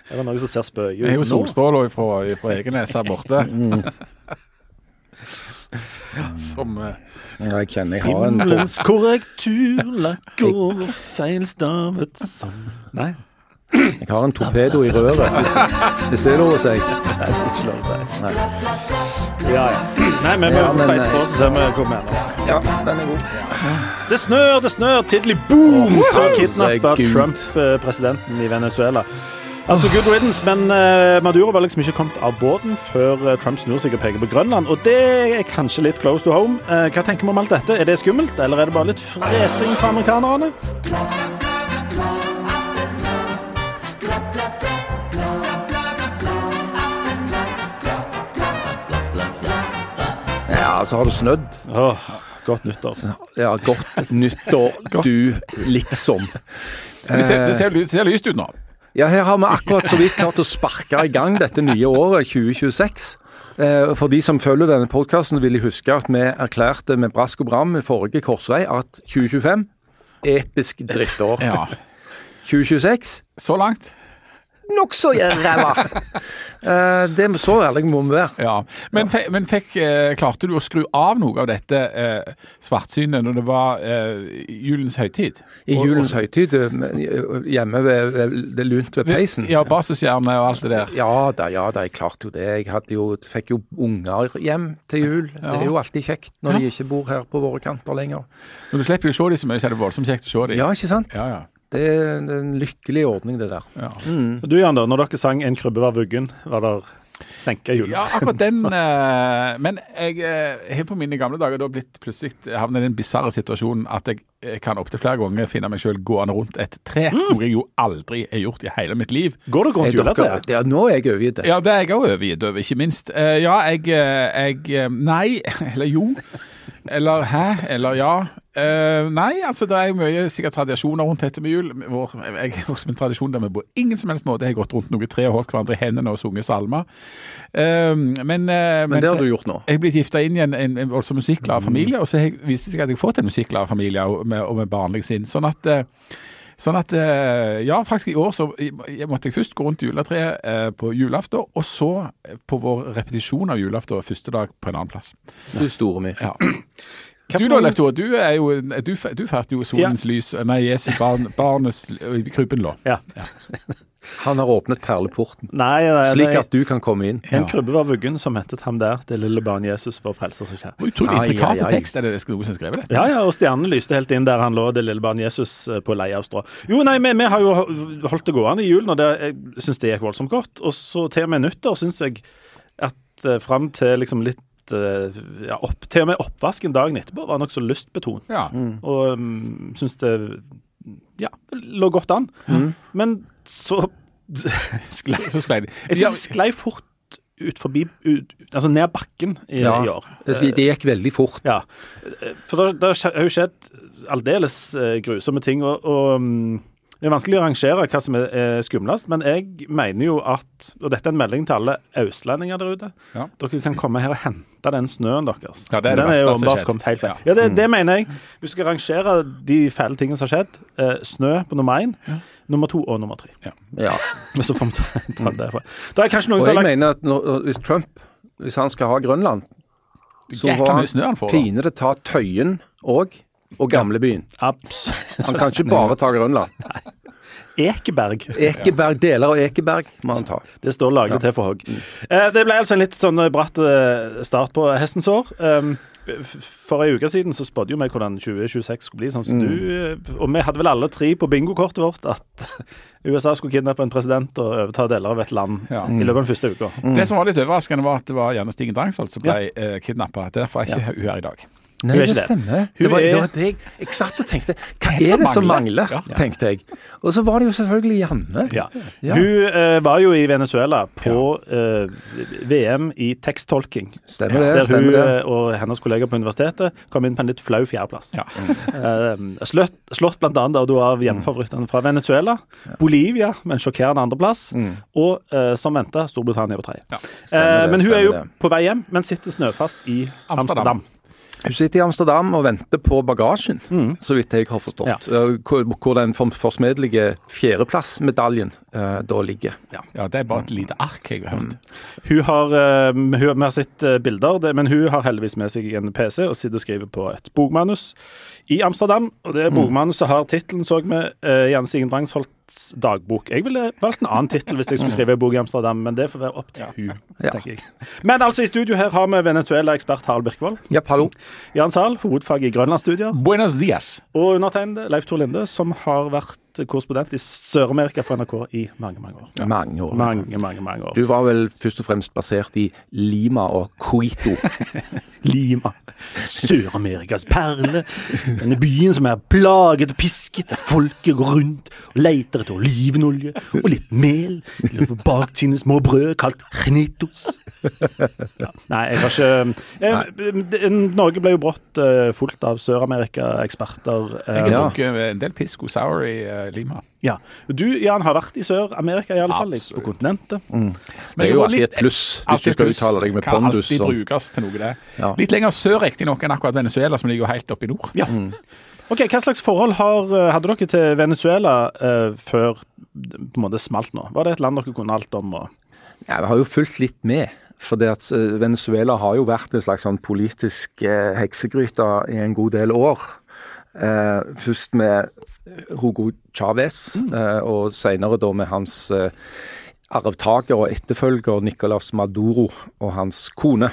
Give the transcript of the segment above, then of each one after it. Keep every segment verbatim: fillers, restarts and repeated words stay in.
Er det noen som ser spøy ut nå? Jeg er jo solstråler fra, fra Egenes her borte. Mm. Som... Uh, Ja, jeg kjenner jeg har en... Himmelens korrektur lakker feilstavet som... Nei. Jeg har en torpedo i røret, hvis, hvis det er lov å si. Nei, det er ikke lov å si. Nei. Ja, ja. Nei, men vi Ja, må men, feise på, så ser vi hva vi mener. Ja, den er god. Det snør, det snør, tiddelig boom! Så kidnappet Herregud. Trump eh, presidenten i Venezuela. Altså, good riddance, men uh, Maduro var liksom ikke kommet av båten før uh, Trump snur seg og peker på Grønland, og det er kanskje litt close to home. Uh, hva tenker vi om alt dette? Er det skummelt, eller er det bare litt fresing for amerikanerne? Ja, så har du snødd. Åh, godt nyttår. Ja, godt nyttår, du liksom. det, ser, det, ser, det ser lyst ut nå. Ja, her har vi akkurat så vidt klart å sparke i gang dette nye året, tjue tjueseks. Eh, for de som følger denne podcasten vil jeg huske at vi erklærte med brask og bram i forrige korsvei at tjue tjuefem, episk drittår. Ja. tjue tjueseks, Så langt. nok så ræva. eh, det er så ærlig må vi være. Ja. Men, fe, men fikk, eh, klarte du å skru av noe av dette eh, svartsynet når det var eh, julens høytid? I Og- julens og- høytid, eh, hjemme ved, ved det lunt ved peisen. Ja, basishjerne og alt det der. Ja da, ja da, jeg klarte jo det. Jeg hadde jo, fikk jo unger hjem til jul. Det er jo alltid kjekt når de ikke bor her på våre kanter lenger. Men du slipper jo å se dem så mye, så er det voldsomt kjekt å se dem. Ja, ikke sant? Ja, ja. Det er en lykkelig ordning, det der. Ja. Og du, Jan, da, når dere sang En krybbe var vuggen, var der senket jul? Ja, akkurat den. Eh, men jeg eh, har på mine gamle dager da blitt plutselig havnet i den bizarre situasjonen at jeg eh, kan opptil flere ganger finne meg selv gående rundt et tre, mm. noe jeg jo aldri har gjort i hele mitt liv. Går det rundt juletreet? Ja, nå er jeg overgitt det. Ja, det er jeg også overgitt over, ikke minst. Eh, ja, jeg, eh, jeg Nei, eller jo. Eller hæ, eller ja. Uh, nei, altså det er jo mye sikkert tradisjoner rundt dette med jul. Vår, jeg har også en tradisjon der vi på ingen som helst måte har gått rundt noe tre og holdt hverandre i hendene og sunget salmer. Uh, men, uh, men det har du gjort nå. Jeg er blitt giftet inn i en, en, en voldsom musikkglad familie, og så har jeg, viste det seg at jeg har fått en musikkglad familie og med, og med barnlig sinn. Sånn at, uh, sånn at uh, ja, faktisk i år så jeg måtte jeg først gå rundt juletreet uh, på julaften, og så på vår repetisjon av julaften første dag på en annen plass. Du store mye. Ja. Du da, Leif Tore, du er jo, du, du færte jo solens ja. lys, nei, Jesus barn, barnes i krypen lå. Ja. ja. Han har åpnet perleporten, nei, nei, slik nei. at du kan komme inn. En krybbe var vuggen som hentet ham der, det lille barn Jesus for frelser så kjær. Utrolig intrikate tekst, er det det noen som skrev det? Ja, ja, og stjernen lyste helt inn der han lå, det lille barn Jesus på leie av strå. Jo, nei, vi, vi har jo holdt det gående i julen, og det, jeg synes det gikk voldsomt godt. Og så til og med nyttår synes jeg at uh, frem til liksom litt Ja, opp, til og med oppvasken dagen etterpå var nok så lystbetont. Ja. Mm. Og um, synes det ja, lå godt an. Mm. Men så sklei, så sklei det. Jeg synes det sklei fort ut forbi, ut, altså ned bakken i, ja, i år. Det, det gikk veldig fort. Ja, for det har jo skjedd aldeles grusomme ting, og, og um, det er vanskelig å rangere hva som er, er skumlest, men jeg mener jo at, og dette er en melding til alle østlendinger der ute, ja. Dere kan komme her og hente den snøen deres. Ja, det er det den er jo verste som har skjedd. Kommet helt ja. ja, det, det mener jeg. Hvis du skal rangere de fæle tingene som har skjedd, eh, snø på nummer én, ja. nummer to og nummer tre. Ja. ja. Men så får vi ta, ta det derfra. Det er kanskje noen og som jeg har lagt... mener at når, hvis Trump, hvis han skal ha Grønland, så får han pinede ta Tøyen og, og Gamlebyen. Absolutt. Han kan ikke bare ta Grønland. Nei. Ekeberg. Ekeberg, deler av Ekeberg må han ta. Det står laget ja. til for hogg. Eh, det ble altså en litt sånn bratt start på hestens år. Um, for en uke siden så spådde jo meg hvordan tjue tjueseks skulle bli, sånn som mm. du, og vi hadde vel alle tre på bingokortet vårt at U S A skulle kidnappe en president og overta deler av et land ja. i løpet av den første uka. Mm. Det som var litt overraskende var at det var Janne Stigen Drangsholt som ble ja. eh, kidnappet. Derfor er ikke ja. hun her i dag. Nei, det stemmer. Det var, det var det jeg, jeg satt og tenkte, hva er det som mangler, ja. tenkte jeg. Og så var det jo selvfølgelig Janne. Ja. Ja. Hun uh, var jo i Venezuela på uh, V M i teksttolking. Stemmer det, der stemmer hun det. og hennes kolleger på universitetet kom inn på en litt flau fjerdeplass. Ja. uh, slått, slått blant annet av hjemmefavorittene fra Venezuela, ja. Bolivia med en sjokkerende andreplass, mm. og uh, som ventet, Storbritannia på tredje. Ja. Uh, men hun er jo det. På vei hjem, men sitter snøfast i Amsterdam. Amsterdam. Hun sitter i Amsterdam og venter på bagasjen, Mm. så vidt jeg har forstått. Eh, Hvor, hvor den for- forsmedelige fjerdeplassmedaljen eh, da ligger. Ja, det er bare et lite ark jeg har hørt. Hun har, uh, hun, vi har sett uh, bilder, det, men hun har heldigvis med seg en P C og sitter og skriver på et bokmanus i Amsterdam. Og det bokmanuset har tittelen, så vi, uh, Jan Stigen Drangsholts dagbok. Jeg ville valgt en annen tittel hvis jeg skulle skrive en bok i Amsterdam, men det får være opp til hun, Ja. tenker jeg. Men altså, i studio her har vi Venezuela-ekspert Harald Birkevold. Ja, hallo. Jan Sahl, hovedfag i Grønlandsstudier. Buenos dias. Og undertegnede Leif Tor Linde, som har vært korrespondent i Sør-Amerika for N R K i mange, mange år. Mange år. Mange, mange, mange år. Du var vel først og fremst basert i Lima og Quito. Lima. Sør-Amerikas perle. Denne byen som er plaget og pisket, der folket går rundt og leter etter olivenolje og litt mel. Til å få bakt sine små brød kalt genitos. Ja. Nei, jeg har ikke eh, Norge ble jo brått eh, fullt av Sør-Amerika-eksperter. Eh, Jeg Ja. tok en del pisco sour i uh, Lima. ja. Du, Jan, har vært i Sør-Amerika i alle fall, Absolutt. på kontinentet. Det er jeg jo var alltid litt- et pluss, hvis Alltid du skal pluss. uttale deg med Kan pondus. alltid og- brukes til noe det. Ja. Litt lenger sør riktig nok enn akkurat Venezuela, som ligger jo helt oppe i nord. Ja. Ok, hva slags forhold har, hadde dere til Venezuela eh, før det på en måte smalt nå? Var det et land dere kunne alt om? Og... Ja, vi har jo fulgt litt med. For det at eh, Venezuela har jo vært en slags sånn politisk eh, heksegryte i en god del år. Eh, først med Hugo Chávez, eh, og senere da med hans eh, arvtaker og etterfølger Nicolás Maduro og hans kone.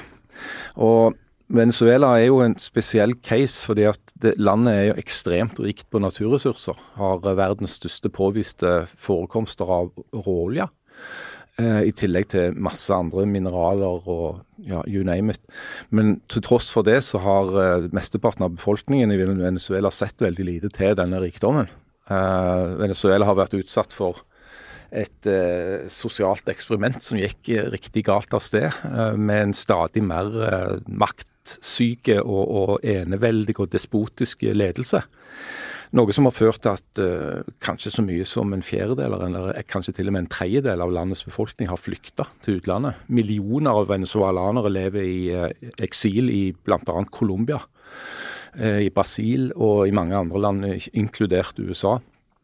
Og Venezuela er jo en spesiell case, fordi at det, landet er jo ekstremt rikt på naturressurser. Har eh, verdens største påviste forekomster av råolje. Eh, I tillegg til masse andre mineraler og ja, you name it. Men til tross for det så har eh, mesteparten av befolkningen i Venezuela sett veldig lite til denne rikdommen. Eh, Venezuela har vært utsatt for et eh, sosialt eksperiment som gikk eh, riktig galt av sted, eh, med en stadig mer eh, maktsyke og, og eneveldig og despotiske ledelse. Noe som har ført til at uh, kanskje så mye som en fjerdedel, eller kanskje til og med en tredjedel av landets befolkning har flykta til utlandet. Millioner av venezuelanere lever i uh, eksil i blant annet Colombia, uh, i Brasil og i mange andre land, inkludert U S A.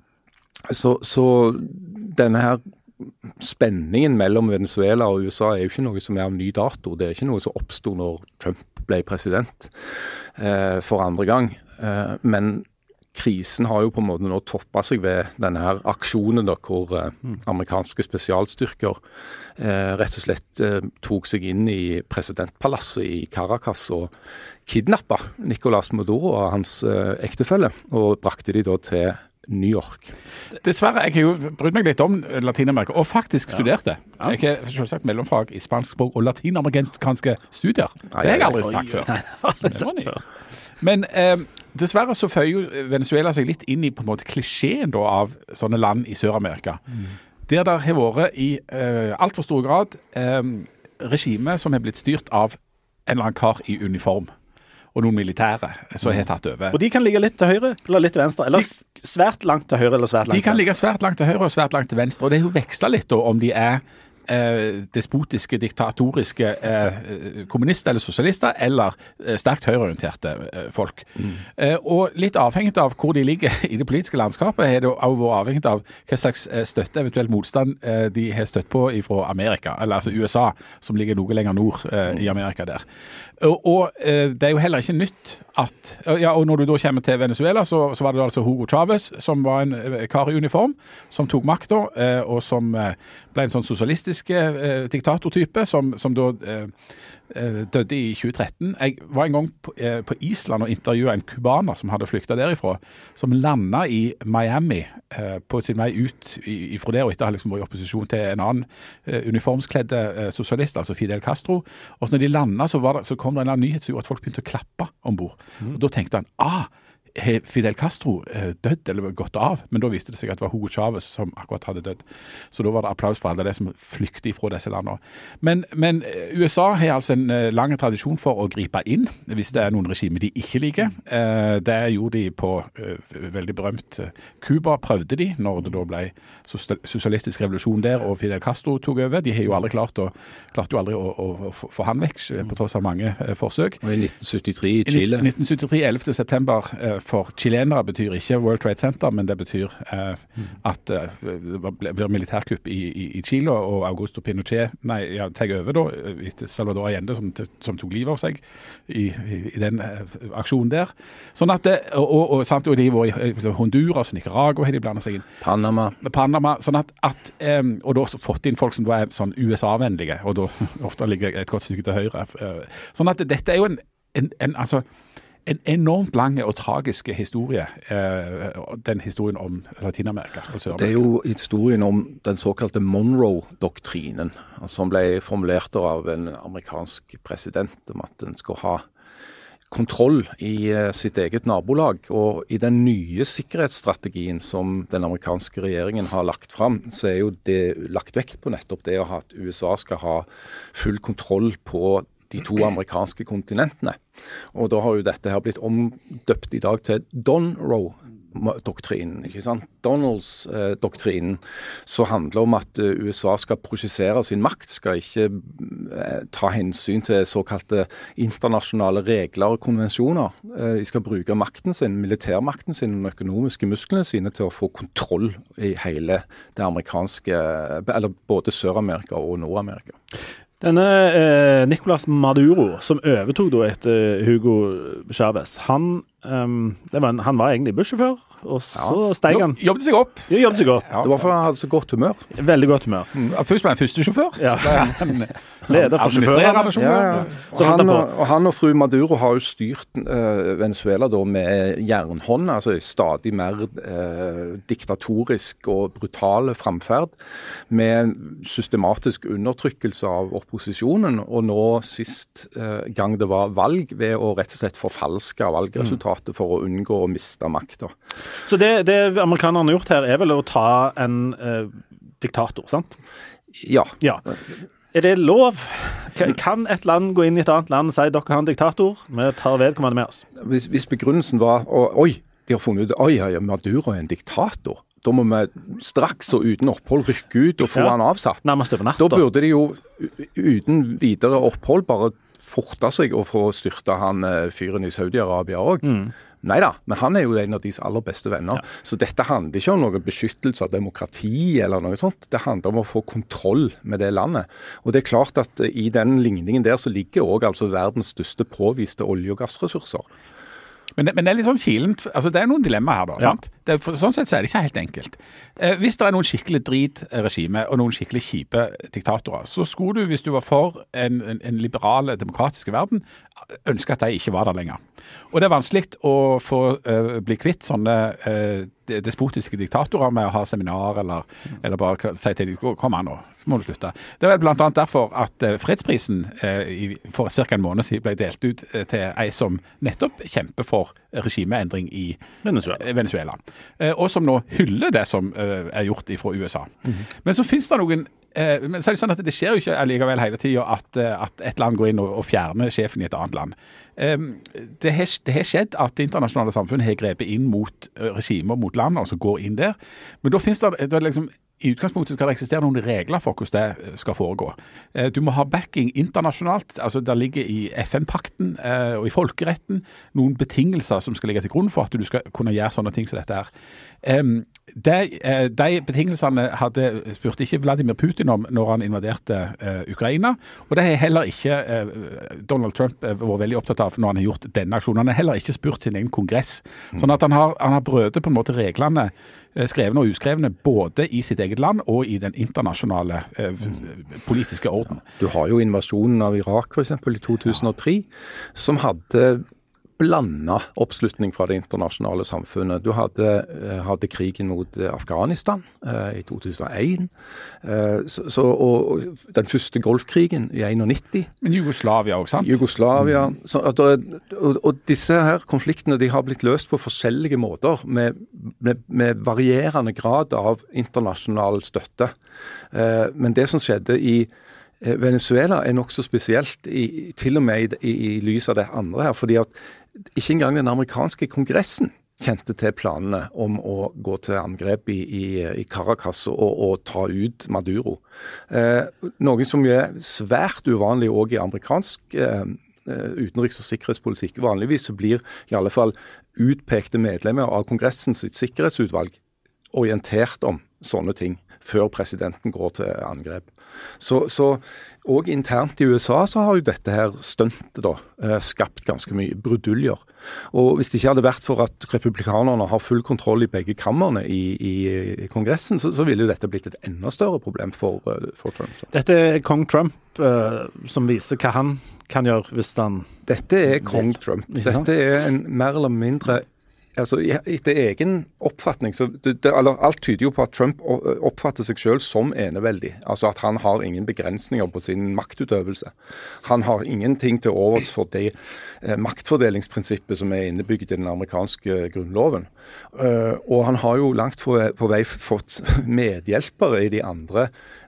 Så, så denne her spenningen mellom Venezuela og U S A er jo ikke noe som er av ny dato. Det er ikke noe som oppstod når Trump ble president uh, for andre gang. Uh, men krisen har jo på en måte nå toppet seg ved denne her aksjonen da, hvor eh, amerikanske spesialstyrker eh, rett og slett eh, tok seg inn i presidentpalasset i Caracas og kidnappet Nicolás Maduro og hans eh, ektefelle, og brakte de da til New York. Dessverre, jeg har jo brydd meg litt om Latinamerika, og faktisk studerte. Jeg har selvsagt mellomfag i spansk språk og latinamerikanske studier. Det har jeg aldri sagt før. Det var nytt. Men eh, dessverre så føyer jo Venezuela seg litt inn i på en måte klisjeen da, av sånne land i Sør-Amerika. Mm. Der der har vært i eh, alt for stor grad eh, regime som har blitt styrt av en eller annen kar i uniform. Og noen militære som har tatt over. Og de kan ligge litt til høyre eller litt til venstre, eller de, svært langt til høyre eller svært langt til venstre. De kan ligge venstre. svært langt til høyre og svært langt til venstre, og det er jo vekslet litt da, om de er Eh, despotiske, diktatoriske eh, kommunister eller sosialister, eller eh, sterkt høyreorienterte eh, folk. Mm. Eh, og litt avhengig av hvor de ligger i det politiske landskapet, er det også vært avhengig av hva slags eh, støtte, eventuelt motstand, eh, de har støtt på fra Amerika, eller altså U S A, som ligger noe lenger nord eh, i Amerika der. Og, og eh, det er jo heller ikke nytt at, ja, og når du da kommer til Venezuela, så, så var det altså Hugo Chávez, som var en eh, kar i uniform, som tok makta, eh, og som eh, ble en sånn sosialistisk eh, diktatortype, som, som da eh, døde i tjue tretten. Jeg var en gang på, eh, på Island og intervjuet en kubaner som hadde flyktet derifra, som landet i Miami eh, på sin vei ut i, fra der, og etter å ha liksom vært i opposisjon til en annen eh, uniformskledde eh, sosialist, altså Fidel Castro. Og så når de landet, så, var det, så kom det en eller annen nyhet som gjorde at folk begynte å klappe ombord. Mm. Og da tenkte han, ah, har Fidel Castro eh, dødd eller gått av, men da viste det seg at det var Hugo Chavez som akkurat hadde dødd. Så da var det applaus for alle det som flykter fra disse landene. Men, men U S A har altså en eh, lang tradisjon for å gripe inn hvis det er noen regimer de ikke liker. Eh, det gjorde de på eh, veldig berømt Cuba, prøvde de når det da ble sosialistisk revolusjon der, og Fidel Castro tok over. De har jo aldri klart å, klart jo aldri å, å, å få han vekk, på tross av mange eh, forsøk. Og i nitten syttitre i Chile. I nitten syttitre, ellevte september, eh, for chilenere betyr ikke World Trade Center, men det betyr eh, at eh, det blir militærkupp i, i, i Chile, og Augusto Pinochet, nei, ja, teg over da, etter Salvador Allende, som, som tok livet av seg i, i, i den eh, aksjonen der. Sånn at det, og, og, og, sant, og de var i Honduras og Nicaragua, har de blandet seg inn. Panama. Panama, sånn at, at um, og da fått inn folk som da er sånn U S A-vennlige, og da ofte ligger et godt stykke til høyre. Sånn at dette er jo en, en, en, altså, en enormt lang og tragisk historie, eh, den historien om Latinamerika og Sør-Amerika. Det er jo historien om den såkalte Monroe-doktrinen, som ble formulert av en amerikansk president om at den skulle ha kontroll i uh, sitt eget nabolag, og i den nye sikkerhetsstrategien som den amerikanske regjeringen har lagt fram, så er jo det lagt vekt på nettopp det å ha at U S A skal ha full kontroll på de to amerikanske kontinentene. Og da har jo dette her blitt omdøpt i dag til Donroe-doktrinen, ikke sant? Donalds-doktrinen, eh, som handler om at uh, U S A skal prosessere sin makt, skal ikke eh, ta hensyn til såkalte internasjonale regler og konvensjoner. Eh, de skal bruke makten sin, militærmakten sin, de økonomiske musklene sine til å få kontroll i hele det amerikanske, eller både Sør-Amerika og Nord-Amerika. Denne eh, Nicolás Maduro, som overtog da etter Hugo Chavez, han, um, det var en, han var egentlig bussjåfør, og så ja. steg han. Jobbet seg opp. Ja, jobbet seg opp. Ja, det var fordi han hadde så godt humør. Veldig godt humør. Mm. Først ble han første sjåfør. Ja. Så ble han leder for sjåførene. Ja, ja. Og, han og, og han og fru Maduro har jo styrt uh, Venezuela da med jernhånd, altså stadig mer uh, diktatorisk og brutale framferd, med systematisk undertrykkelse av opposisjonen, og nå sist uh, gang det var valg, ved å rett og slett forfalske valgresultatet mm. for å unngå å miste makta. Så det, det amerikanerne har gjort her er vel å ta en eh, diktator, sant? Ja. ja. Er det lov? Kan et land gå inn i et annet land og si dere har en diktator, vi tar vedkommende med oss? Hvis, hvis begrunnelsen var oi, de har funnet ut oi, ja, Maduro er en diktator, da må vi straks og uten opphold rykke ut og få ja. han avsatt. Nærmest over natt, da. Da burde de jo uten videre opphold bare forte seg og få styrte han fyren i Saudi-Arabia også. Mm. Neida, men han er jo en av deres aller beste venner. Ja. Så dette handler ikke om noe beskyttelse av demokrati eller noe sånt. Det handler om å få kontroll med det landet. Og det er klart at i den ligningen der så ligger også altså verdens største påviste olje- og gassressurser. Men det, men det er litt sånn kilent, altså det er noen dilemmaer her da, ja. sant? Det, for sånn sett så er det ikke helt enkelt. Eh, hvis det er noen skikkelig dritregime og noen skikkelig kjipe diktatorer, så skulle du, hvis du var for en, en, en liberal, demokratisk verden, ønske at de ikke var der lenger. Og det er vanskelig å få uh, bli kvitt sånne uh, despotiske diktatorer med å ha seminar eller, mm. eller bare si til dem, kom an nå, så må du slutte. Det er blant annet derfor at uh, fredsprisen uh, i, for ca. en måned siden ble delt ut uh, til ei som nettopp kjemper for regimeendring i Venezuela. Venezuela. Uh, og som nå hyller det som uh, er gjort fra U S A. Mm. Men så finnes det noen uh, men så er det sånn at det skjer jo ikke allikevel hele tiden at, uh, at et land går inn og, og fjerner sjefen i et annet land. Um, det, har, det har skjedd at det internasjonale samfunn har grepet inn mot uh, regimer, mot land, altså går inn der. Men da finnes det, det liksom, i utgangspunktet skal det eksistere noen regler for hvordan det skal foregå. Uh, du må ha backing internasjonalt, altså der ligger i F N-pakten uh, og i folkeretten noen betingelser som skal ligge til grunn for at du skal kunne gjøre sånne ting som dette her. Um, de, uh, de betingelsene hadde spurt ikke Vladimir Putin om når han invaderte uh, Ukraina, og det har heller ikke uh, Donald Trump uh, vært veldig opptatt av når han har gjort denne aksjonen. Han har heller ikke spurt sin egen kongress. Mm. Sånn at han har, han har brødet på en måte reglene, uh, skrevne og uskrevne, både i sitt eget land og i den internasjonale uh, mm. politiske orden. Ja. Du har jo invasjonen av Irak for eksempel i to tusen og tre, ja. som hadde blanda oppslutning fra det internasjonale samfunnet. Du hadde, hadde krigen mot Afghanistan eh, i to tusen og en, eh, så, så, og den første golfkrigen i nittién. Men Jugoslavia også, sant? Jugoslavia. Mm. Så, at, og, og disse her konfliktene de har blitt løst på forskjellige måter, med, med, med varierende grad av internasjonal støtte. Eh, men det som skjedde i Venezuela er nokså spesielt, i, til og med i, i lys av det andre her, fordi at ikke engang den amerikanske kongressen kjente til planene om å gå til angrep i, i, i Caracas og, og ta ut Maduro. Eh, noe som er svært uvanlig også i amerikansk eh, utenriks- og sikkerhetspolitikk. Vanligvis så blir i alle fall utpekte medlemmer av kongressens sikkerhetsutvalg orientert om sånne ting før presidenten går til angrep. Så, så og internt i U S A så har jo dette her stuntet da eh, skapt ganske mye bruduljer. Og hvis det ikke hadde vært for at republikanerne har full kontroll i begge kammerne i, i, i kongressen, så, så ville jo dette blitt et enda større problem for, for Trump. Da. Dette er kong Trump eh, som viser hva han kan gjøre hvis han... Dette er kong Trump. Dette er en mer eller mindre... Altså, etter egen oppfatning, så det, det, alt tyder jo på at Trump oppfatter seg selv som eneveldig. Altså at han har ingen begrensninger på sin maktutøvelse. Han har ingenting til overs for det eh, maktfordelingsprinsippet som er innebygget i den amerikanske grunnloven. Uh, og han har jo langt på, på vei fått medhjelpere i de andre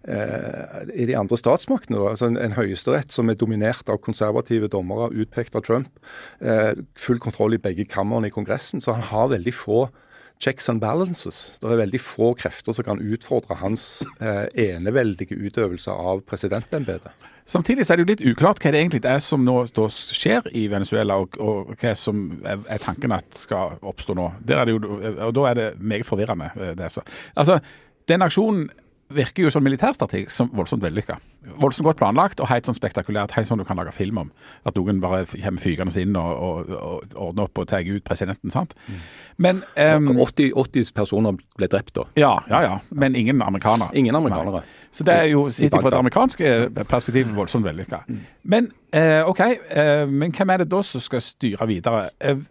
uh, i de andre statsmaktene. Altså en, en høyesterett som er dominert av konservative dommere, utpekt av Trump. Uh, full kontroll i begge kammerne i kongressen. Så han har veldig få checks and balances. Det er veldig få krefter som kan utfordre hans uh, eneveldige utøvelse av presidentembetet. Samtidig så er det jo litt uklart hva det egentlig er som nå skjer i Venezuela, og, og hva som er, er tanken at skal oppstå nå. Der er det jo, og da er det meget forvirrende. Det så. Altså, den aksjonen virker jo som militærstrategi som voldsomt vellykket. Voldsomt godt planlagt og helt sånn spektakulært, helt sånn du kan lage film om. At noen bare kommer fygende inn og, og, og ordner opp og tar ut presidenten, sant? Mm. Men... Um, åtti, åtti personer ble drept da. Ja, ja, ja. Men ingen amerikanere. Ingen amerikanere. Nei. Så det er jo, sitt fra det amerikanske perspektivet, voldsomt vellykket. Mm. Men, eh, ok, eh, men hvem er det da som skal styre videre? Eh,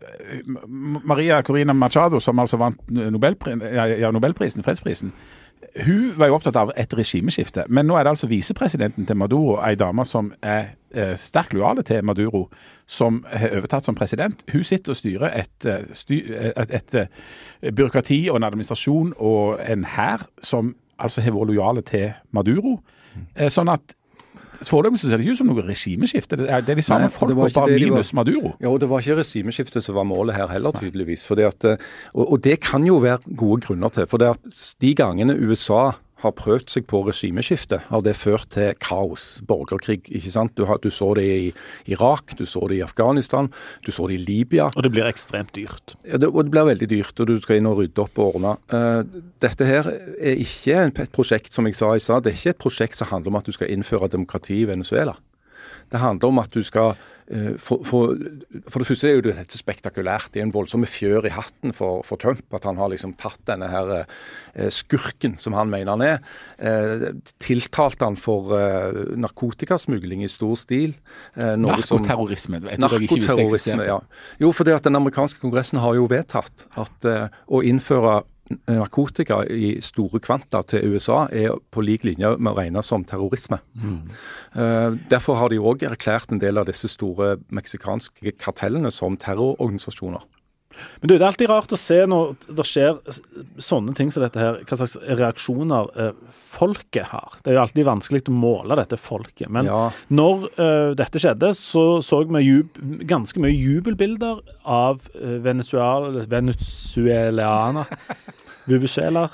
Maria Corina Machado, som altså vant Nobelpri- ja, Nobelprisen, fredsprisen, hun var jo opptatt av et regimeskifte, men nå er det altså visepresidenten til Maduro, en dame som er eh, sterkt lojale til Maduro, som har overtatt som president. Hun sitter og styrer et, styr, et, et, et byråkrati og en administrasjon og en hær som altså har vært lojale til Maduro. Eh, sånn at foreløpig ser det ikke ut som noe regimeskifte. Det er, det er de samme Nei, folk, og bare minus var, Maduro. Jo, det var ikke regimeskifte som var målet her heller, tydeligvis. For det at, og, og det kan jo være gode grunner til. For det at de gangene U S A har prøvd seg på regimeskifte, har det ført til kaos, borgerkrig, ikke sant? Du, har, du så det i Irak, du så det i Afghanistan, du så det i Libya. Og det blir ekstremt dyrt. Ja, det, og det blir veldig dyrt, og du skal inn og rydde opp og ordne. Uh, dette her er ikke et prosjekt, som jeg sa i stad, det er ikke et prosjekt som handler om at du skal innføre demokrati i Venezuela. Det handler om at du skal For, for, for det første er jo dette spektakulært. Det er en voldsomme fjør i hatten for, for Trump, at han har liksom tatt denne her eh, skurken, som han mener han er, eh, tiltalt han for eh, narkotikasmugling i stor stil. Eh, narkoterrorisme. Som, narkoterrorisme, ja. Jo, for det at den amerikanske kongressen har jo vedtatt at eh, å innføre narkotika i store kvanta til U S A er på lik linje med å regne som terrorisme. Mm. Uh, derfor har de også erklært en del av disse store meksikanske kartellene som terrororganisasjoner. Men du, det er alltid rart å se når det skjer sånne ting som dette her, hva slags reaksjoner eh, folket har. Det er jo alltid vanskelig å måle dette folket. Men ja. når eh, dette skjedde, så så vi jub, ganske mye jubelbilder av eh, Venezuela, venezuelaner. Vuvuzeler,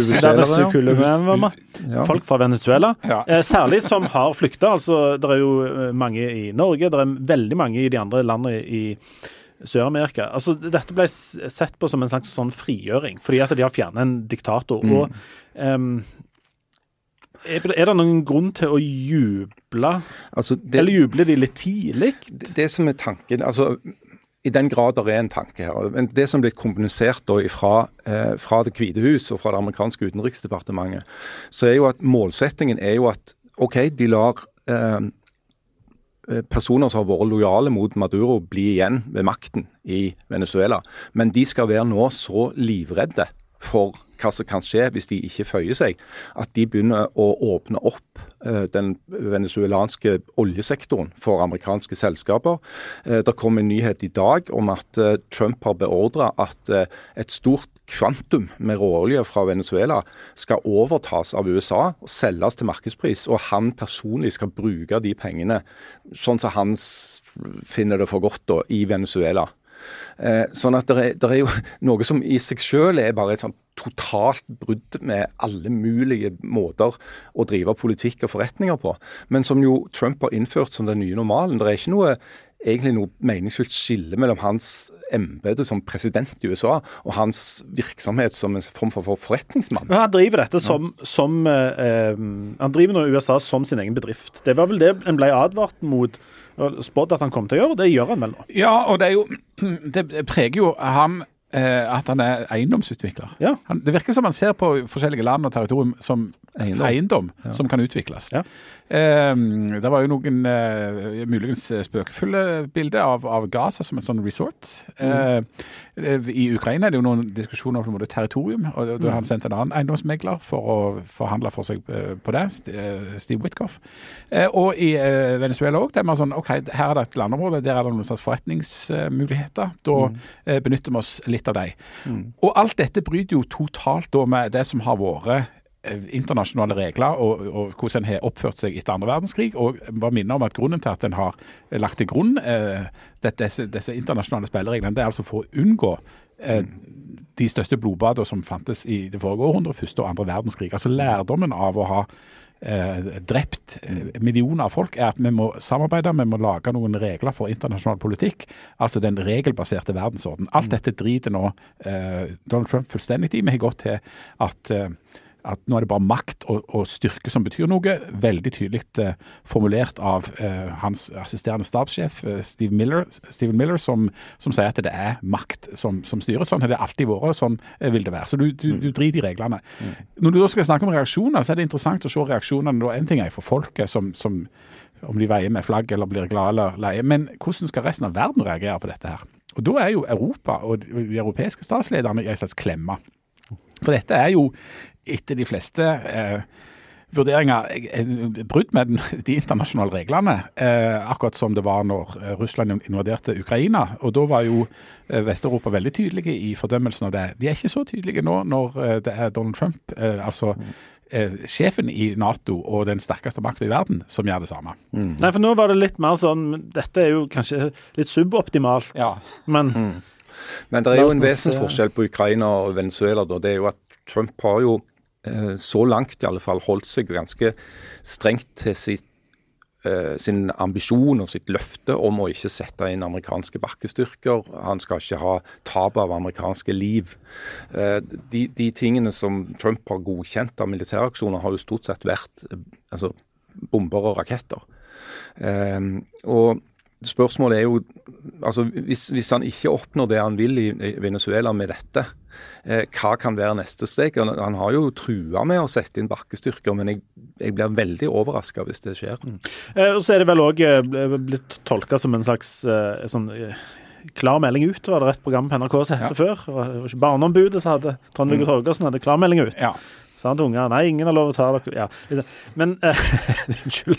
ja. Folk fra Venezuela. Ja. Eh, særlig som har flyktet. Altså, det er jo mange i Norge, det er veldig mange i de andre landene i Sør-Amerika. Altså, dette ble sett på som en slags sånn frigjøring, fordi at de har fjernet en diktator. Mm. Og um, er, er det noen grunn til å juble? Altså, det, eller jubler de litt tidlig? Det, det som er tanken, altså i den grad det er en tanke her, men det som ble kommunisert da fra, eh, fra det Hvite hus og fra det amerikanske utenriksdepartementet, så er jo at målsettingen er jo at ok, de lar eh, personer som har vært lojale mot Maduro bli igjen ved makten i Venezuela. Men de skal være nå så livredde for hva som kan skje hvis de ikke føyer seg, at de begynner å åpne opp uh, den venezuelanske oljesektoren for amerikanske selskaper. Uh, det kom en nyhet i dag om at uh, Trump har beordret at uh, et stort kvantum med råolje fra Venezuela skal overtas av U S A og selges til markedspris, og han personlig skal bruke de pengene sånn som han finner det for godt da, i Venezuela. Eh, sånn at det er, det er jo noe som i seg selv er bare et sånn totalt brudd med alle mulige måter å drive politikk og forretninger på, men som jo Trump har innført som den nye normalen. Det er ikke noe egentlig noe meningsfullt skille mellom hans embete som president i U S A og hans virksomhet som en form for forretningsmann. Men han driver dette som, som eh, han driver nå i U S A som sin egen bedrift. Det var vel det en ble advart mot og spådd at han kom til å gjøre. Det gjør han vel nå. Ja, og det er jo det preger jo han eh, at han er eiendomsutvikler. Ja. Han, det virker som han ser på forskjellige land og territorium som eiendom, eiendom ja. som kan utvikles. Ja. Eh, det var jo noen eh, muligens spøkefulle bilder av, av Gaza som en sånn resort. Mm. Eh, I Ukraina er det jo noen diskusjoner om det territorium, og da har han sendt en annen eiendomsmegler for å forhandle for seg på det, Steve Witkoff. Eh, og i eh, Venezuela også, det er man sånn, ok, her er det et landområde, der er det noen slags forretningsmuligheter, da mm. eh, benytter vi oss litt av dem. Mm. Og alt dette bryter jo totalt da med det som har vært internasjonale regler og, og hvordan en har oppført seg etter andre verdenskrig, og bare minner om at grunnen til at en har lagt til grunn eh, disse, disse internasjonale spillereglene, det er altså for å unngå eh, de største blodbader som fantes i det foregående århundre, første og andre verdenskrig. Altså lærdommen av å ha eh, drept eh, millioner av folk er at vi må samarbeide, vi må lage noen regler for internasjonal politikk, altså den regelbaserte verdensorden. Alt dette driter nå eh, Donald Trump fullstendig i. Vi har gått til at eh, at nå er det bare makt og, og styrke som betyr noe, veldig tydelig eh, formulert av eh, hans assisterende stabssjef, eh, Steve Miller, Steven Miller, som, som sier at det er makt som, som styrer. Sånn har det alltid vært, og sånn eh, vil det være. Så du, du, du driter i reglene. Mm. Når du da skal snakke om reaksjoner, så er det interessant å se reaksjonene. Da. En ting er for folket, som, som, om de veier med flagg eller blir glad eller leie, men hvordan skal resten av verden reagere på dette her? Og da er jo Europa og de europeiske statslederne i en slags klemma. For dette er jo etter de fleste eh, vurderinger eh, brudd med den, de internasjonale reglene, eh, akkurat som det var når eh, Russland invaderte Ukraina. Og da var jo eh, Vest-Europa veldig tydelige i fordømmelsen av det. De er ikke så tydelige nå når eh, det er Donald Trump, eh, altså eh, sjefen i NATO og den sterkeste makten i verden, som gjør det samme. Mm. Nei, for nå var det litt mer sånn, dette er jo kanskje litt suboptimalt, ja. men... Mm. Men det er jo en vesensforskjell på Ukraina og Venezuela, da. Det er jo at Trump har jo eh, så langt i alle fall holdt seg ganske strengt til sitt, eh, sin ambisjon og sitt løfte om å ikke sette inn amerikanske bakkestyrker. Han skal ikke ha tap av amerikanske liv. Eh, de, de tingene som Trump har godkjent av militæraksjoner har jo stort sett vært eh, altså, bomber og raketter. Eh, og spørsmålet er jo, altså hvis, hvis han ikke oppnår det han vil i, i Venezuela med dette, eh, hva kan være neste steg? Han, han har jo trua med å sette inn bakkestyrker, men jeg, jeg blir veldig overrasket hvis det skjer. Mm. Eh, og så er det vel også blitt tolket som en slags eh, sånn... Eh, klar melding ut, var det rett program på N R K som hette ja. Før. Det var ikke Barneombudet som hadde, Trond-Viggo Torgersen hadde klar melding ut. Ja. Sa han til unger, nei, ingen har lov å ta dere. Ja, men, uh, unnskyld.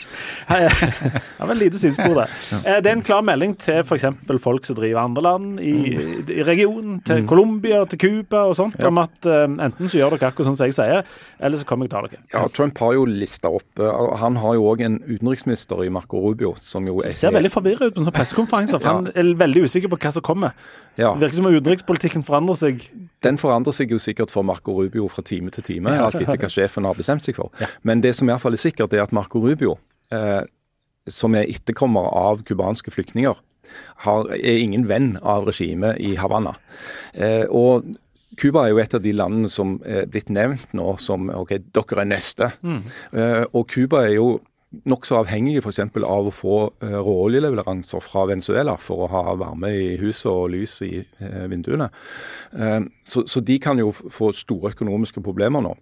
Det var en lite sidespor det. Ja. Uh, det er en klar melding til for eksempel folk som driver andre land i, mm. i regionen, til mm. Colombia, til Cuba og sånt, ja. Om at uh, enten så gjør dere akkurat sånn som jeg sier, eller så kommer jeg til å ta dere. Ja, Trump har jo listet opp, uh, han har jo også en utenriksminister i Marco Rubio, som jo er... Det ser veldig forvirret ut på sånne pressekonferanser, for ja. Han er veldig usikker på hva som kommer. Ja. Det virker som at utenrikspolitikken forandrer seg. Den forandrer seg jo sikkert for Marco Rubio fra time til time, alt etter hva sjefen har bestemt seg for. Ja. Men det som i hvert fall er sikkert, er at Marco Rubio, eh, som er etterkommer av kubanske flyktninger, har, er ingen venn av regimet i Havana. Eh, og Cuba er jo et av de landene som er blitt nevnt nå som, ok, dere er neste. Mm. Eh, og Cuba er jo nok så avhengige for eksempel av å få uh, råoljeleveranser fra Venezuela for å ha varme i huset og lys i uh, vinduene. Uh, så, så de kan jo få store økonomiske problemer nå.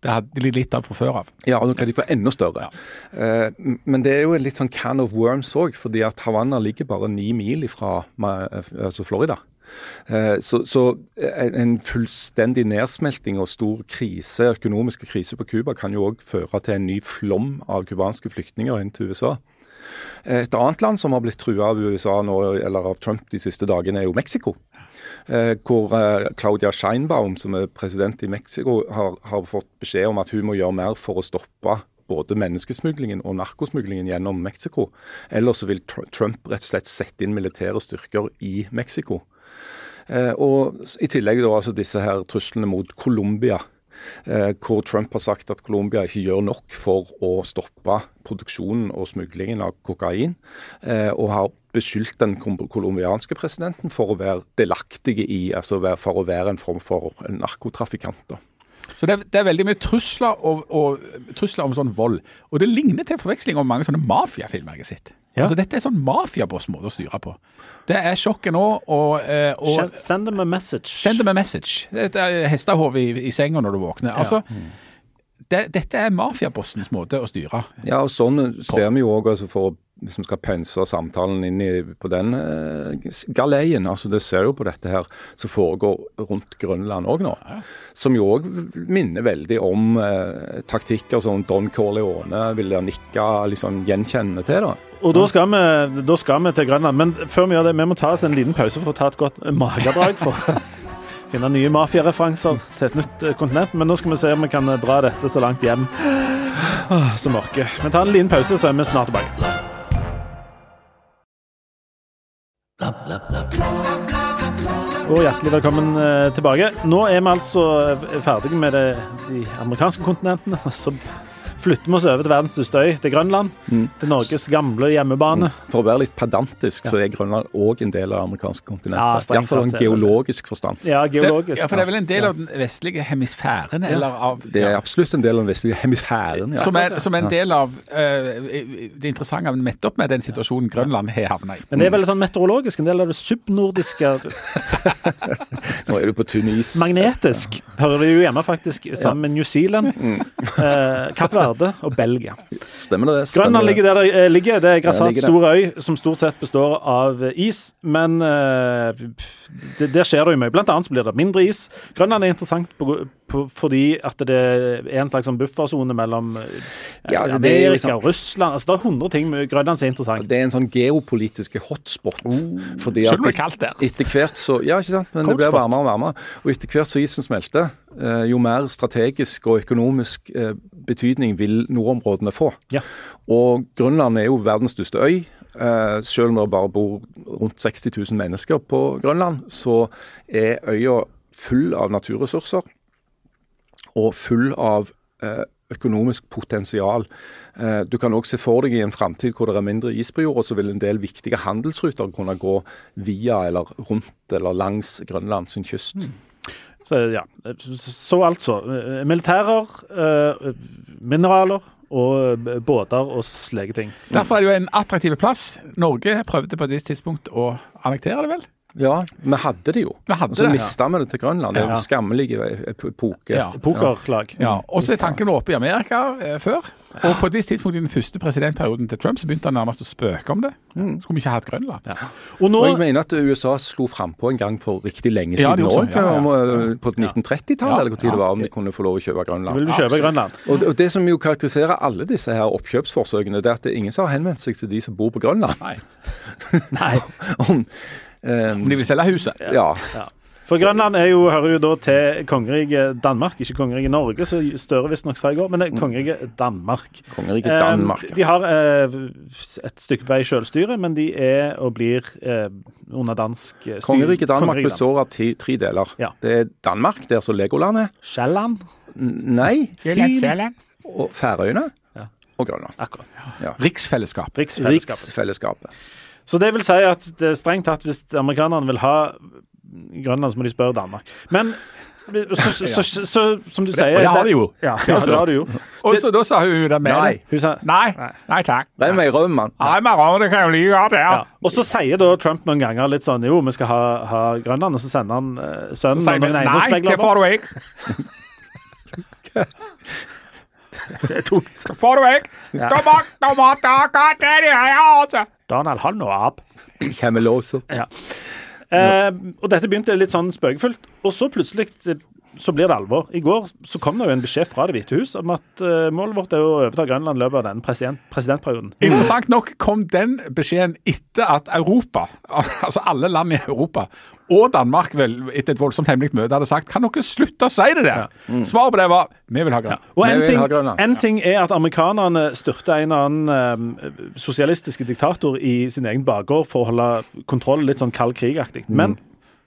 Det hadde de litt av fra før av. Ja, og nå kan de få enda større. Ja. Uh, men det er jo en litt sånn can of worms også, fordi at Havanna ligger bare ni mil fra altså Florida. Uh, så, så en fullstendig nedsmelting og stor krise, økonomiske krise på Cuba kan jo også føre til en ny flom av kubanske flyktninger inn til U S A. Et annet land som har blitt truet av U S A nå, eller av Trump de siste dagene, er jo Mexico. Eh, hvor eh, Claudia Sheinbaum, som er president i Mexico, har, har fått beskjed om at hun må gjøre mer for å stoppe både menneskesmuglingen og narkosmuglingen gjennom Mexico. Ellers så vil tr- Trump rett og slett sette inn militære styrker i Mexico. Eh, og i tillegg da altså disse her truslene mot Colombia, eh, hvor Trump har sagt at Colombia ikke gjør nok for å stoppe produksjonen og smuglingen av kokain, eh, og har beskyldt den kolumbianske presidenten for å være delaktige i, altså for å være en form for narkotrafikant. Da. Så det er, det er veldig mye trusler, og, og, trusler om sånn vold. Og det ligner til forveksling om mange sånne mafiafilmer jeg har sett. Ja. Altså dette er sånn mafiaboss-måte å styre på. Det er sjokket nå, og, og Send them a message. Send them a message. Det er hestehov i, i senga når du våkner. Altså, ja. det, dette er mafiabossens måte å styre. Ja, og sånn ser vi jo også, altså for å hvis vi skal pense samtalen inn i, på den eh, galeien, altså det ser jo på dette her, som foregår rundt Grønland også nå, ja. Som jo også minner veldig om eh, taktikker som Don Corleone ville nikke liksom gjenkjennende til da. Og da skal, vi, da skal vi til Grønland, men før vi gjør det, vi må ta oss en liten pause for å ta et godt magedrag for å finne nye mafiareferanser til et nytt kontinent, men nå skal vi se om vi kan dra dette så langt hjem Åh, så mørke. Vi tar en liten pause, så er vi snart tilbake. Og hjertelig velkommen eh, tilbake. Nå er vi altså ferdige med det, de amerikanske kontinentene, så flytter vi oss over til verdens største øy, til Grønland, mm. til Norges gamle hjemmebane. Mm. For å være litt pedantisk, ja. Så er Grønland også en del av det amerikanske kontinentet. Ja, I hvert fall en geologisk forstand. Ja, geologisk. Det, ja, for det er vel en del av den vestlige hemisfæren, ja. Eller av... Det er absolutt en del av den vestlige hemisfæren, ja. Som er, som er en del av uh, det interessante nettopp med den situasjonen Grønland har havnet i. Men det er vel sånn meteorologisk, en del av det subnordiske... Nå er du på tynn is. Magnetisk. Hører du jo hjemme faktisk sammen med New Zealand, uh, Kapp Verde og Belgia. Stemmer det. Stemmer. Grønland ligger der det ligger. Det er grassat stor øy som stort sett består av is, men uh, det, der skjer det jo mye. Blant annet så blir det mindre is. Grønland er interessant på, på, fordi at det er en slags sånn buffersone mellom uh, ja, altså, Amerika liksom, og Russland. Altså, det er hundre ting med Grønland som er interessant. Det er en sånn geopolitiske hotspot. Oh, fordi at det, kaldt der. Etter hvert så, ja, ikke sant, men Cold det blir varmere og varmere. Og etter hvert så isen smelter, uh, jo mer strategisk og økonomisk uh, betydning vil nordområdene få. Ja. Og Grønland er jo verdens største øy. Eh, selv om det bare bor rundt seksti tusen mennesker på Grønland, så er øya full av naturressurser og full av eh, økonomisk potensial. Eh, du kan også se for deg i en fremtid hvor det er mindre is på jorda, så vil en del viktige handelsruter kunne gå via eller rundt eller langs Grønland sin kyst. Mm. Så ja, så altså, militærer, eh, mineraler og båter og slike ting. Derfor er det jo en attraktiv plass. Norge prøvde på et visst tidspunkt å annektere det vel? Ja, vi hadde det jo. Vi hadde og så det, mistet vi ja. det til Grønland. Det er jo en skammelig epoke. Ja, pokerlag. Ja, og så er tanken oppe i Amerika eh, før. Og på et visst tidspunkt i den første presidentperioden til Trump så begynte han nærmest å spøke om det. Mm. Skulle vi ikke hatt Grønland? Ja. Og, nå, og jeg mener at U S A slo frem på en gang for riktig lenge siden også, ja, ja, ja, ja. På nitten tretti-tallet, ja, eller hvor tid ja. det var om de kunne få lov å kjøpe Grønland. Vil du kjøpe Grønland? Og, og det som jo karakteriserer alle disse her oppkjøpsforsøkene, det er at det er ingen som har henvendt seg til de som bor på Grønland. Nei. Nei. om, um, om de vil selge huset. Ja. ja. For Grønland er jo, hører jo da til kongeriket Danmark, ikke kongeriket Norge, så større visst nok fra i går, men det er kongeriket Danmark. Kongeriket Danmark, ja. De har eh, et stykke vei selvstyre, men de er og blir eh, under dansk styre. Kongeriket Danmark består av ti, tre deler. Ja. Det er Danmark, der så Legoland er. Sjælland? Nei. Fyn. Og Færøyene. Ja. Og Grønland. Akkurat. Ja. Riksfellesskap. Riksfellesskapet. Riksfellesskapet. Så det vil si at det er strengt tatt hvis amerikanerne vil ha Grønland, så må de spørre Danmark. Men så, så, så, så, så som du sier... Og det har de jo. Ja, ja det har de jo. Og så da sa hun det med nei. Hun sa, nei, nei takk. Det er meg rød, mann. Nei, meg rød, det kan jo like godt, ja. Og så sier da Trump noen ganger litt sånn, jo, vi skal ha, ha Grønland, og så sender han uh, sønnen og noen eiendomsmegler. Nei, det får du ikke. Det er tungt. Får du vekk? Ja. Tomat, tomater, hva er det her, altså? Donald, han og ab. Cameloso. Ja. Eh, og dette begynte litt sånn spøkefullt, og så plutselig så blir det alvor. I går så kom det jo en beskjed fra Det hvite hus om at uh, målet vårt er å overta Grønland i løpet av den president, presidentperioden. Interessant nok kom den beskjeden etter at Europa, altså alle land i Europa, og Danmark vel etter et voldsomt hemmelig møte hadde sagt, kan dere slutte å si det der? Ja. Mm. Svaret på det var, vi vil ha Grønland. Ja. Og en, ting, Grønland. en ting er at amerikanerne styrte en eller annen um, sosialistiske diktator i sin egen bakgård for å holde kontroll, litt sånn kald krigaktig. Mm. Men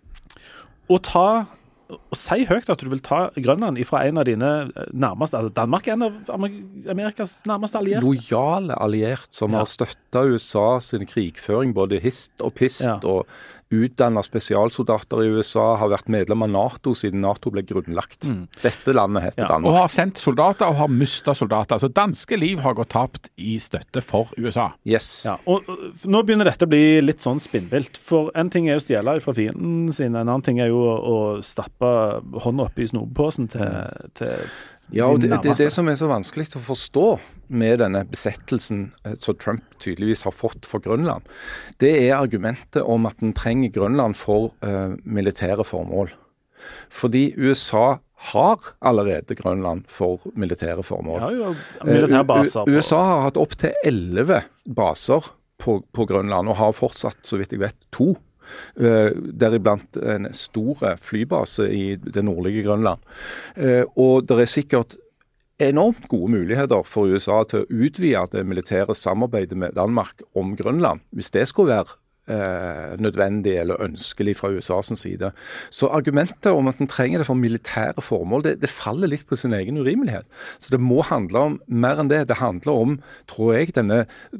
å ta og si høyt at du vil ta Grønland fra en av dine nærmeste, altså Danmark er en av Amerikas nærmeste allierte. Lojale alliert som ja. har støttet U S A sin krigføring, både hist og pist, ja. og utdannet spesialsoldater i U S A, har vært medlem av NATO siden NATO ble grunnlagt. Mm. Dette landet heter ja. Danmark. Og har sendt soldater og har mistet soldater. Altså danske liv har gått tapt i støtte for U S A. Yes. Ja. Og, og nå begynner dette å bli litt sånn spinnvilt. For en ting er å stjele fra fienden sin, en annen ting er jo å, å stappe hånda opp i snopepåsen til, til Ja, og det, det er det som er så vanskelig å forstå med denne besettelsen som Trump tydeligvis har fått for Grønland. Det er argumentet om at den trenger Grønland for uh, militære formål. Fordi U S A har allerede Grønland for militære formål. Ja, jo, militære baser. U S A har hatt opp til elleve baser på, på Grønland, og har fortsatt, så vidt jeg vet, to. Uh, deriblant en stor flybase i det nordlige Grønland. Uh, og det er sikkert enormt gode muligheter for U S A til å utvide det militære samarbeidet med Danmark om Grønland, hvis det skulle være uh, nødvendig eller ønskelig fra U S A's side. Så argumentet om at den trenger det for militære formål, det, det faller litt på sin egen urimelighet. Så det må handle om mer enn det. Det handler om, tror jeg, denne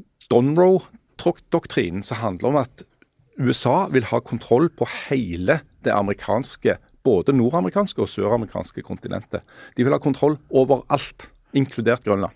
Donroe-doktrinen, som handler om at U S A vil ha kontroll på hele det amerikanske, både nordamerikanske og søramerikanske kontinentet. De vil ha kontroll over alt, inkludert Grønland.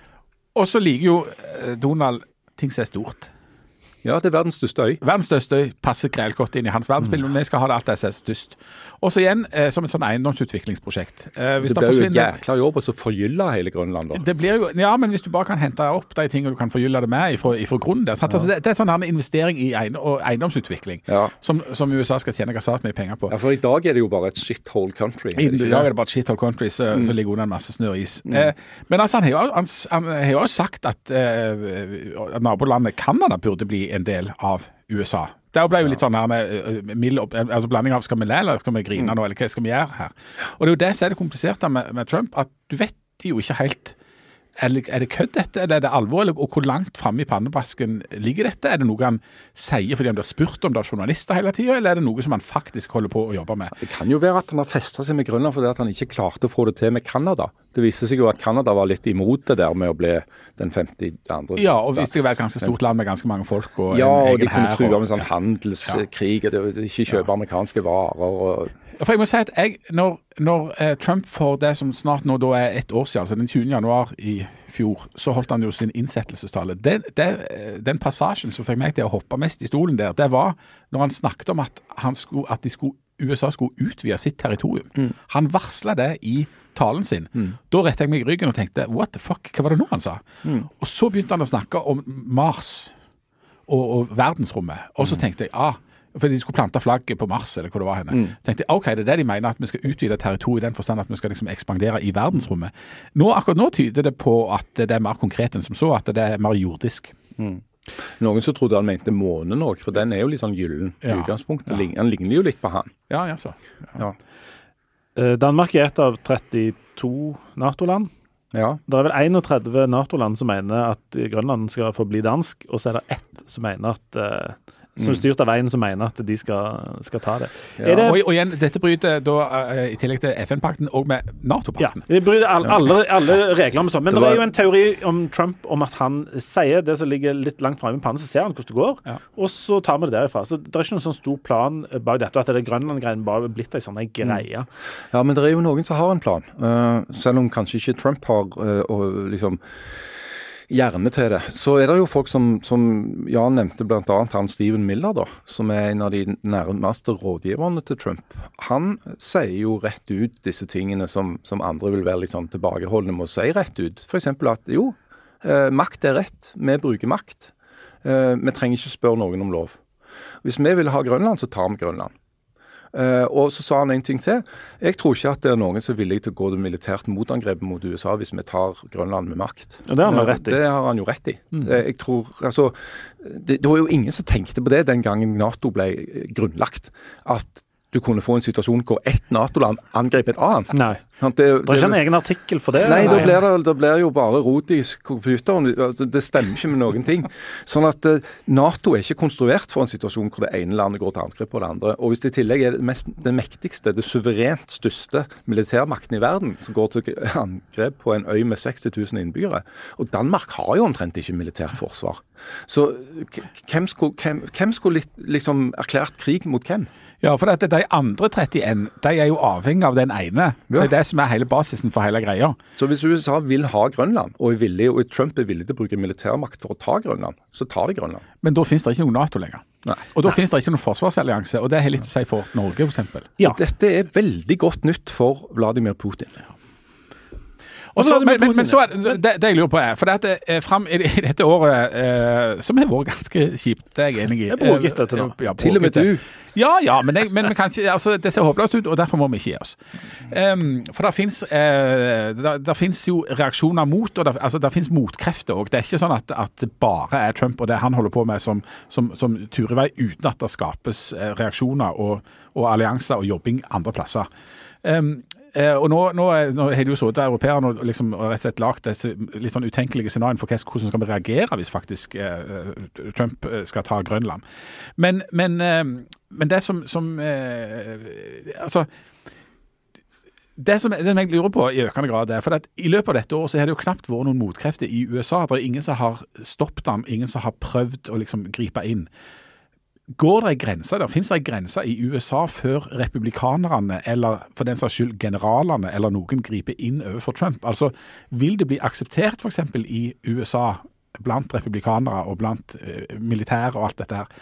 Og så liker jo Donald ting som er stort. Ja, det er verdens største øy. Verdens største øy passer greit godt inn i hans verdensbilde, men vi skal ha det alt det som er størst. Og så igjen, eh, som et sånn eiendomsutviklingsprosjekt. Eh, det blir jo jækla jobb å forgylle hele Grønland da. Det blir jo, ja, men hvis du bare kan hente opp de tingene du kan forgylle det med ifra, ifra grunnen der. Ja. Altså, det, det er sånn her investering i eiendom, og eiendomsutvikling, ja. som, som U S A skal tjene gassat mye penger på. Ja, for i dag er det jo bare et shithole country. I, I dag er det bare et shithole country, så, mm. så ligger under en masse snø og is. Mm. Eh, men altså, han har jo, han, han har jo sagt at eh, nabolandet Canada burde bli en del av U S A. Det ble jo litt sånn her med mild opp, altså blanding av skal vi le eller skal vi grine nå, eller hva skal vi gjøre her? Og det er jo det som er det kompliserte med, med Trump, at du vet jo ikke helt, er det, er det kødd dette, eller er det alvor, eller, og hvor langt fremme i pannebasken ligger dette? Er det noe han sier fordi han blir spurt om det av journalister hele tiden, eller er det noe som han faktisk holder på å jobbe med? Det kan jo være at han har festet seg med Grønland fordi at han ikke klarte å få det til med Canada. Det viste seg jo at Canada var litt imot det der med å bli den femti-andre. Ja, og hvis det var et ganske stort land med ganske mange folk og ja, en egen og de kunne true og, med sånn handelskrig, ja. og de ikke kjøpe ja. amerikanske varer og For jeg må si at jeg, når, når eh, Trump får det som snart nå da er ett år siden, altså den tjuende januar i fjor, så holdt han jo sin innsettelsestale. Den, den, den passasjen som fikk meg til å hoppe mest i stolen der, det var når han snakket om at, han skulle, at de skulle, U S A skulle utvide sitt territorium. Mm. Han varslet det i talen sin. Mm. Da rettet jeg meg i ryggen og tenkte, what the fuck, hva var det nå han sa? Mm. Og så begynte han å snakke om Mars og, og verdensrommet. Og så tenkte jeg, ah, fordi de skulle plante flagget på Mars, eller hvor det var henne. Mm. tenkte jeg, ok, det er det de mener, at vi skal utvide territoriet i den forstand at vi skal liksom ekspandere i verdensrommet. Nå, akkurat nå tyder det på at det er mer konkret enn som så, at det er mer jordisk. Mm. Noen så trodde han mente månen også, for den er jo litt sånn gyllen i ja. utgangspunktet. Ja. Han ligner jo litt på han. Ja, ja, så. Ja. Ja. Danmark er et av trettito NATO-land. Ja. Det er vel einogtredve NATO-land som mener at Grønland skal få bli dansk, og så er det ett som mener at uh, som styrt av veien som mener at de skal, skal ta det. Ja. det... Og, og igjen, dette bryter da uh, i tillegg til F N-pakten og med NATO-pakten. Ja, det bryter all, alle, alle regler med sånn. Men det, var... det er jo en teori om Trump om at han sier det som ligger litt langt fremme i pannen, så ser han hvordan det går, ja. og så tar vi det derifra. Så det er ikke noen sånn stor plan bak dette, at det er Grønland-greien bare blitt en sånn greie. Mm. Ja, men det er jo noen som har en plan. Uh, selv om kanskje ikke Trump har uh, og liksom gjerne til det. Så er det jo folk som, som Jan nevnte, blant annet han Stephen Miller, da, som er en av de nærmeste rådgiverne til Trump. Han sier jo rett ut disse tingene som, som andre vil være litt sånn tilbakeholdne med å si rett ut. For eksempel at jo, eh, makt er rett, vi bruker makt. Eh, vi trenger ikke spørre noen om lov. Hvis vi vil ha Grønland, så tar vi Grønland. Uh, og så sa han en ting til. Jeg tror ikke at det er noen som er villig til å gå det militært motangrep mot U S A hvis vi tar Grønland med makt. Og det har han rett i. Det har han jo rett i. Mm. Jeg tror, altså, det, det var jo ingen som tenkte på det den gangen NATO ble grunnlagt. At du kunne få en situasjon hvor ett NATO-land angrep et annet. Nei. Det, det er ikke en egen artikkel for det? Nei, da blir det, det blir jo bare rot i computeren. Det stemmer ikke med noen ting. Sånn at uh, NATO er ikke konstruert for en situasjon hvor det ene landet går til angrep på det andre. Og hvis det i tillegg er det, mest, det mektigste, det suverent største militærmakten i verden, som går til angrep på en øy med seksti tusen innbyggere. Og Danmark har jo omtrent ikke militært forsvar. Så hvem skulle, hvem, hvem skulle liksom erklært krig mot hvem? Ja, for at de andre trettien, de er jo avhengig av den ene. Ja. Det er det som er hele basisen for hele greia. Så hvis U S A vil ha Grønland, og, er villig, og Trump er villig til å bruke militærmakt for å ta Grønland, så tar de Grønland. Men da finnes det ikke noe NATO lenger. Nei. Og da Nei. finnes det ikke noen forsvarsallianse, og det er litt å si for Norge, for eksempel. Ja. Dette er veldig godt nytt for Vladimir Putin. Ja. Og så, men, men, men så er det, det jeg lurer på er, for dette, eh, frem i, i dette året, eh, som har vært ganske kjipt, det er jeg enig i. Jeg bruker dette nå. Ja, til og med du. Ja, ja, men, jeg, men vi kan ikke, altså, det ser håpløst ut, og derfor må vi ikke gi oss. Um, for det finnes, eh, der, der finnes jo reaksjoner mot, og der, altså, der finnes motkrefter også. Det er ikke sånn at, at det bare er Trump og det han holder på med som, som, som turer vei uten at det skapes reaksjoner og, og allianser og jobbing andre plasser. Um, Eh, og nå, nå, nå har det jo så det europeerne og liksom rett og slett lagt disse litt sånn utenkelige scenarien for hvordan skal vi reagere hvis faktisk eh, Trump skal ta Grønland. Men, men, eh, men det som, som eh, altså det som, det som jeg lurer på i økende grad er, for at i løpet av dette år så har det jo knapt vært noen motkrefter i U S A. Det er ingen som har stoppet ham, ingen som har prøvd å liksom gripe inn. Går det en grense der? Finnes det en grense i U S A før republikanerne, eller for den saks skyld generalene, eller noen griper inn overfor Trump? Altså, vil det bli akseptert for eksempel i U S A, blant republikanere og blant uh, militære og alt dette her,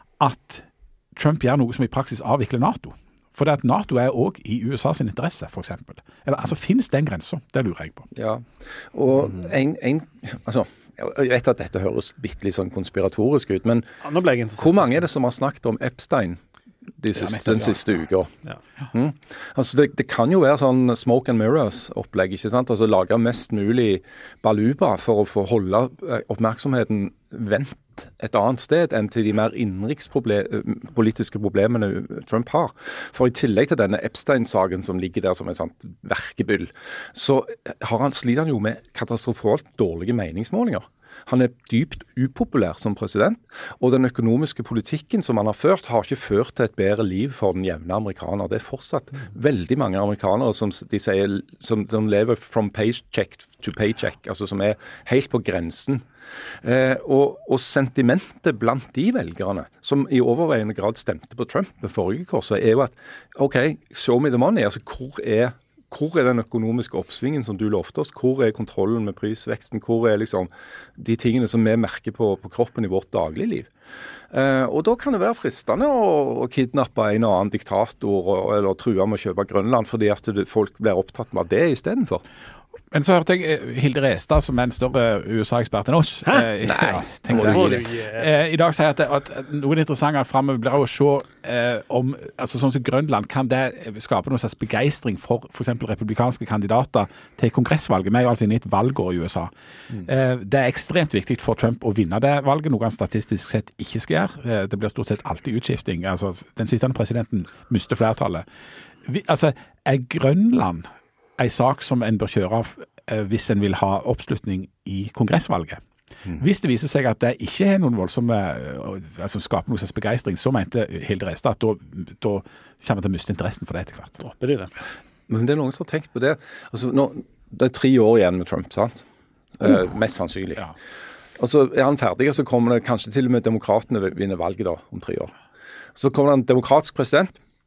at Trump gjør noe som i praksis avvikler NATO? For det at NATO er også i U S A sin interesse, for eksempel. Eller, altså, finnes den grensen? Det lurer jeg på. Ja, og en, en altså... Jeg vet at dette høres bitte litt sånn konspiratorisk ut, men ja, nå ble jeg interessert. Hvor mange er det som har snakket om Epstein de siste, ja, den siste uka? Ja. Mm? Altså det, det kan jo være sånn smoke and mirrors-opplegg, ikke sant? Altså lage mest mulig baluba for å få holde oppmerksomheten vendt et annet sted enn til de mer innenrikspolitiske problemene Trump har. For i tillegg til denne Epstein-saken som ligger der som en sånn verkebyll, så har han, sliter han jo med katastrofalt dårlige meningsmålinger. Han er dypt upopulær som president, og den økonomiske politikken som han har ført, har ikke ført til et bedre liv for den jevne amerikaner. Det er fortsatt veldig mange amerikanere som, de sier, som, som lever from paycheck to paycheck, altså som er helt på grensen. Eh, og, og sentimentet blant de velgerne, som i overveiende grad stemte på Trump ved forrige korset, er jo at OK, show me the money. Altså hvor er Hvor er den økonomiske oppsvingen som du lovte oss? Hvor er kontrollen med prisveksten? Hvor er liksom de tingene som vi merker på, på kroppen i vårt dagligliv? Eh, og da kan det være fristende å, å kidnappe en og annen diktator og, eller true med å kjøpe Grønland fordi at det, folk blir opptatt med det istedenfor. Men så hørte jeg Hilde Restad, som er en større U S A-ekspert enn oss. Hæ? Eh, Nei, ja, tenkte, eh, I dag sier jeg at, at noe interessant fremover blir å se eh, om altså sånn som Grønland, kan det skape noen slags begeistring for for eksempel republikanske kandidater til kongressvalget. Vi er jo altså inne i et valgår i U S A. Mm. Eh, det er ekstremt viktig for Trump å vinne det valget, noe han statistisk sett ikke skal gjøre. Eh, det blir stort sett alltid utskifting. Altså, den sittende presidenten mister flertallet. Vi, altså, er Grønland en sak som en bør kjøre eh, hvis en vil ha oppslutning i kongressvalget. Mm. Hvis det viser seg at det ikke er noen voldsomme, altså skaper noe slags begeistring, så mente Hilde Restad at da, da kommer vi til å miste interessen for det etter hvert. Dropper de det? Men det er noen som har tenkt på det. Altså, nå, det er tre år igjen med Trump, sant? Uh, uh. Mest sannsynlig. Ja. Og så er han ferdig, og så kommer det kanskje til og med demokratene vinner valget da, om tre år. Så kommer det en demokratisk president,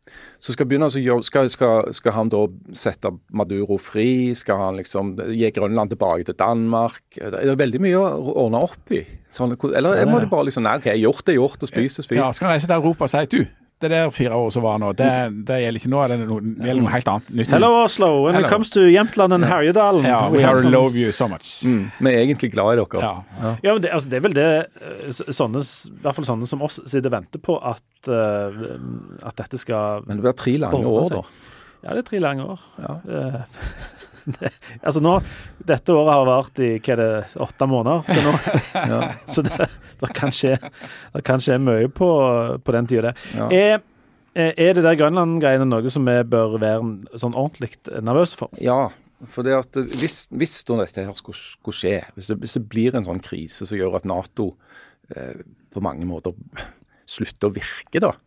Så skal, begynne, altså, skal, skal, skal han da sette Maduro fri? Skal han liksom gi Grønland tilbake til Danmark? Det er veldig mye å ordne opp i. Sånn, eller må de bare liksom, nei, ok, gjort det, gjort, og spise, spise. Ja, skal han reise til Europa og si, du, det der fire år som var nå, det, det gjelder ikke nå, det, noe, det gjelder noe helt annet. Nytt. Hello Oslo, when Hello. It comes to Jämtland and Härjedalen. Ja, we, we have love you so much. Mm, vi er egentlig glad i dere. Ja, ja. ja men det, altså, det er vel det, sånne, i hvert fall sånne som oss sitter og venter på at, uh, at dette skal... Men det blir tre lange år da. Ja, det er tre lange år. Ja. det, altså nå, dette året har vært i, hva er det, åtte måneder til nå. ja. Så det, det, kan skje, det kan skje mye på, på den tiden. Ja. Er, er det der Grønland-greiene noe som vi bør være sånn ordentlig nervøse for? Ja, for det at hvis, hvis dette her skulle, skulle skje, hvis det, hvis det blir en sånn krise som gjør at NATO eh, på mange måter slutter å virke da,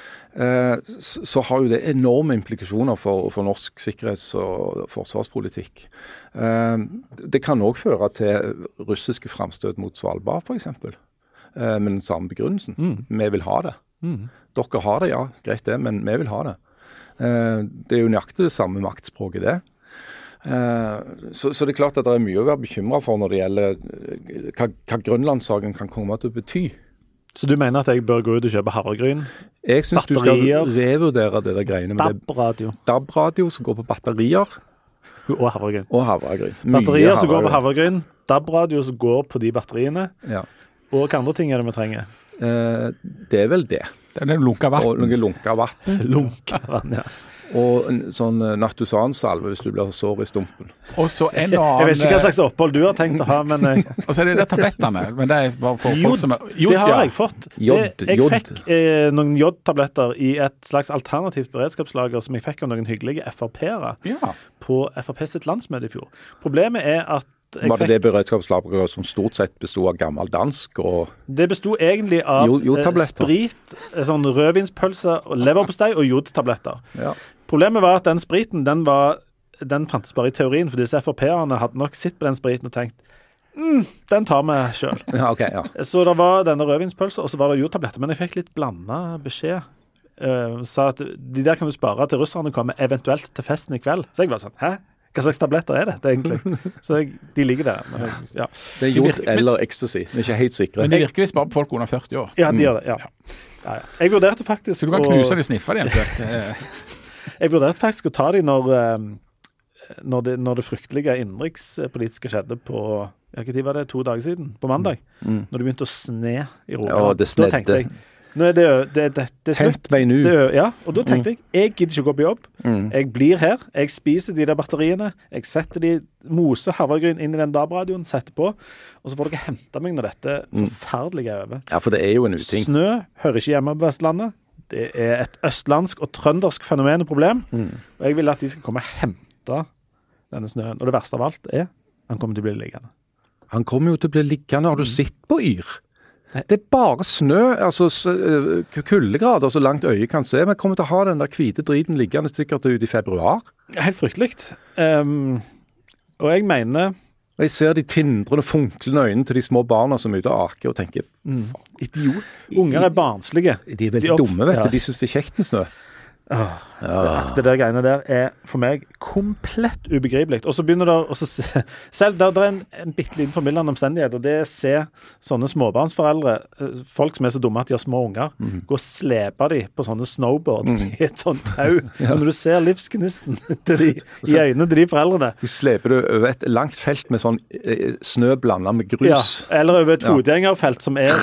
så har jo det enorme implikasjoner for, for norsk sikkerhets- og forsvarspolitikk. Det kan også føre til russiske fremstøt mot Svalbard, for eksempel. Med den samme begrunnelsen. Mm. Vi vil ha det. Mm. Dere har det, ja, greit det, men vi vil ha det. Det er jo nøyaktig det samme maktspråket, det. Så, så det er klart at det er mye å være bekymret for når det gjelder hva, hva Grønlandssaken kan komme til å bety. Så du mener at jeg bør gå ut og kjøpe havregryn? Jeg synes batterier, du skal revurdere det der greiene med D A B-radio. D A B-radio som går på batterier. Og havregryn. Og havregryn. Batterier havregryn. Som går på havregryn, D A B-radio som går på de batteriene. Ja. Og hva andre ting er det vi trenger? Eh, det er vel det. Det er lunka vatten. Og noe lunka vatten. lunka vann, ja. Og en sånn Nattusan-salve hvis du blir sår i stumpen. Og så en annen... Jeg vet ikke hva slags opphold du har tenkt å ha, men... Jeg... og så er det de tablettene, men det er bare for jod, folk som er... Jod, det har jeg fått. Jod, det, jeg jod. fikk eh, noen jodtabletter i et slags alternativt beredskapslager som jeg fikk av noen hyggelige F R P-ere ja. På F R P sitt landsmøte i fjor. Problemet er at jeg Var det fikk... det beredskapslageret som stort sett bestod av gammel dansk og... Det bestod egentlig av eh, sprit, sånn rødvinspølse, leverpostei og jodtabletter. Ja. Problemet var at den spriten, den, var, den fantes bare i teorien, for disse F R P-erne hadde nok sitt på den spriten og tenkt, mm, den tar vi selv. Ja, okay, ja. Så det var denne rødvinspølse, og så var det jodtabletter, men jeg fikk litt blandet beskjed. Uh, sa at de der kan du spare til russerne kommer eventuelt til festen i kveld. Så jeg var sånn, hæ? Hva slags tabletter er det, det egentlig? Så jeg, de ligger der. Men jeg, ja. Det er jod eller ecstasy, vi er ikke helt sikre. Men det virker visst bare på folk under førti år. Ja, de gjør det, ja. ja. ja, ja. Jeg vurderte faktisk... Så du kan knuse de sniffer de eventuelt. Jeg vurderte faktisk å ta de når, når, det, når det fryktelige innenrikspolitiske skjedde på, hva tid var det, to dager siden, på mandag. Mm. Når det begynte å sne i Rogaland. Ja, det snedde. Da tenkte jeg, nå er det, det, det, det er slutt. Hent meg nå. Det, ja, og da tenkte jeg, jeg gidder ikke å gå på jobb. Mm. Jeg blir her, jeg spiser de der batteriene, jeg setter de mose havregryn inn i den D A B-radioen, setter på, og så får dere hente meg når dette forferdelige er over. Ja, for det er jo en uting. Snø hører ikke hjemme på Vestlandet. Det er et østlandsk og trøndersk fenomen og problem, mm. og jeg vil at de skal komme og hente denne snøen. Og det verste av alt er, han kommer til å bli liggende. Han kommer jo til å bli liggende. Har du sett på Yr? Det er bare snø, altså kuldegrader så langt øyet kan se. Vi kommer til å ha den der hvite driten liggende sikkert ut i februar. Helt fryktelig. Um, og jeg mener... Og jeg ser de tindrende, funklende øynene til de små barna som er ute og aker og tenker, mm. idiot. Unger er barnslige. De er veldig de dumme, vet du. Ja. De synes det er kjekt med snø. Åh, ja. Det der greiene der er for meg komplett ubegripelig. Og så begynner det å se, selv der, der er en, en bitteliten formildende omstendighet, og det er å se sånne småbarnsforeldre, folk som er så dumme at de har små unger, mm. gå og slepe de på sånne snowboard mm. i et sånt tau. Ja. Når du ser livsgnisten til de, så, i øynene til de foreldrene. De sleper det over et langt felt med sånn eh, snø blandet med grus. Ja, eller over et fotgjengerfelt som er...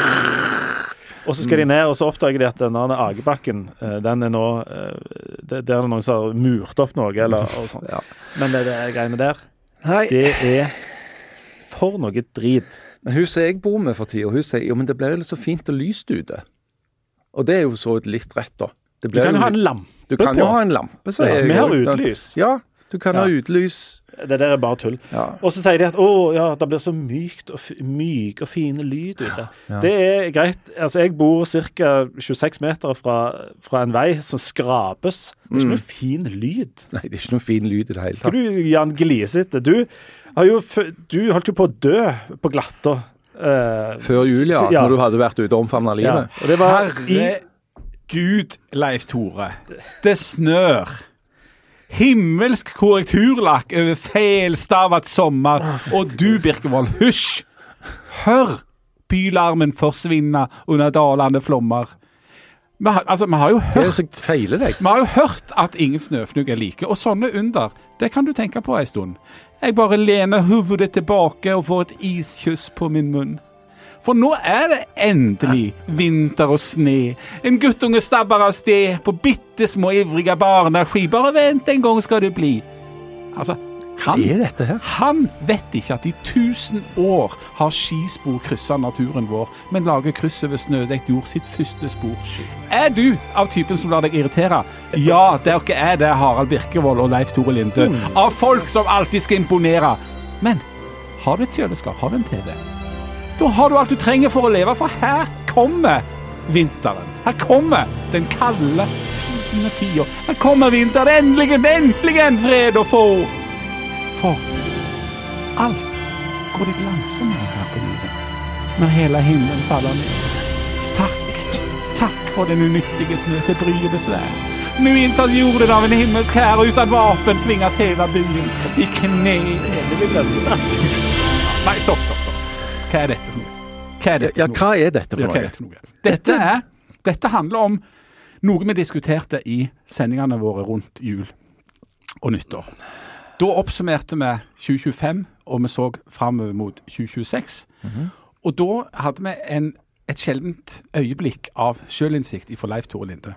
Og så skal de ned, og så oppdager de at denne Agebakken, den er nå, det, det er noen som har murt opp noe, eller og sånt. Ja. Men det, det greiene der, Nei. Det er for noe drit. Men hun som jeg bor med for tiden, hun sier, jo, men det blir litt så fint og lyst ute. Og det er jo så litt rett da. Det du kan jo ha en lampe Du kan på. jo ha en lampe, så ja, jeg. Vi har utlys. Ja, du kan ja. ha utlys. Det der er bare tull. Ja. Og så sier de at å, ja, det blir så mykt og, myk og fine lyd ute. Ja. Det er greit. Altså, jeg bor cirka tjueseks meter fra, fra en vei som skrapes. Det er ikke mm. noe fin lyd. Nei, det er ikke noe fin lyd i det hele tatt. Skal du, Jan Glisete, du har jo, du holdt jo på å dø på glatta. Uh, Før jul, ja, ja, når du hadde vært ute og omfavnet livet. Ja. Og det var i Gud, Leif Tore. Det snør. Himmelsk korrekturlakk over feilstavet sommer. Og du, Birkevold, hysj! Hør bylarmen forsvinne under dalende flommer. Vi har, altså, vi har jo hørt feiler deg. Vi har jo hørt at ingen snøfnugg er like, og sånne under, det kan du tenke på en stund. Jeg bare lener hovedet tilbake og får et iskyss på min munn. For nå er det endelig vinter og sne. En guttunge stabber av sted på bittesmå ivrige barneski. Bare vent, en gang skal det bli. Altså, han, Hva er dette her? han vet ikke at i tusen år har skispor krysset naturen vår, men lager kryss over snødekt jord sitt første spor. Er du av typen som lar deg irritere? Ja, dere er det, Harald Birkevold og Leif Tore Linde. Av folk som alltid skal imponere. Men har du et kjøleskap? Har du en T V? Da har du alt du trenger for å leve, for her kommer vinteren. Her kommer den kalde, fine tida. Her kommer vinteren, endelig, endelig en fred å få. For alt går litt langsommere her på livet, når hele himmelen faller ned. Takk, takk for den unyttige snø til bry og besvær. Nå inntas jorden av en himmelsk hær, og uten vapen tvinges hele byen i kne. Nei, stopp, stopp, stopp. Hva er dette for noe? Hva er dette Ja, hva er dette for Ja, hva er noe? dette for noe? Dette, er, dette handler om noe vi diskuterte i sendingene våre rundt jul og nyttår. Da oppsummerte vi tjue tjuefem, og vi så fremover mot tjue tjueseks. Mm-hmm. Og da hadde vi en, et sjeldent øyeblikk av selvinnsikt fra Leif Tore Linde.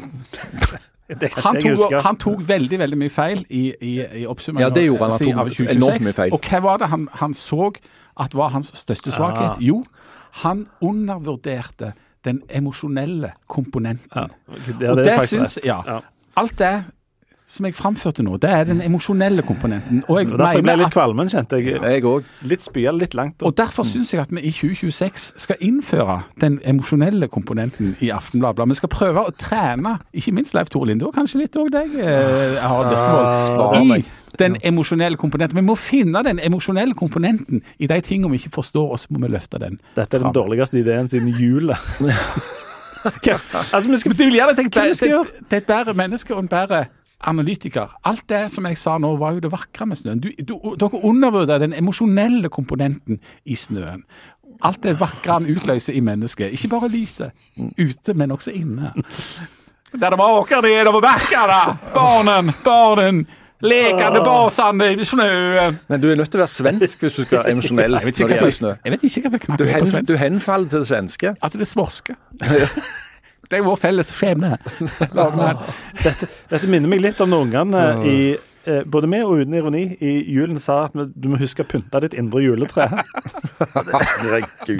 Han tok, han tok veldig, veldig mye feil i, i, i oppsummeringen. Ja, det gjorde han. Han tok enormt mye feil. Og hva var det han, han så at var hans største svakhet? Ah. Jo, han undervurderte den emosjonelle komponenten. Ja, det, det og det synes ja, ja. Alt det som jeg framførte nå, det er den emosjonelle komponenten. Og jeg derfor ble jeg litt kvalmen, kjente jeg. Jeg også. Litt spya, litt langt. Og derfor synes jeg at vi i tjue tjueseks skal innføre den emosjonelle komponenten i Aftenbladet. Vi skal prøve å trene, ikke minst Leif Tore Linde, og kanskje litt også deg, eh, Harald Birkevold, i den emosjonelle komponenten. Vi må finne den emosjonelle komponenten i de tingene vi ikke forstår, og så må vi løfte den. Dette er den dårligste ideen siden jula. Okay. Altså, vi skal, det vil gjerne tenke, det, det, det er et bedre menneske og en bedre analytiker. Alt det som jeg sa nå var jo det vakre med snøen. Du, du, dere undervurderer den emosjonelle komponenten i snøen. Alt det vakre han utløser i mennesket. Ikke bare lyset ute, men også inne. Der de åker nedover bakkene! Barnen, barnen, lekende basene i snøen. Men du er nødt til å være svensk hvis du skal være emosjonell. Jeg vet ikke hva snø. Jeg vet ikke hva knapp er på svensk. Du henfaller til det svenske. Altså det svorske. Det er vår felles skjebne. dette, dette minner meg litt om noen ganger i, eh, både med og uten ironi, i julen sa at du må huske å pynte ditt indre juletre. Herregud.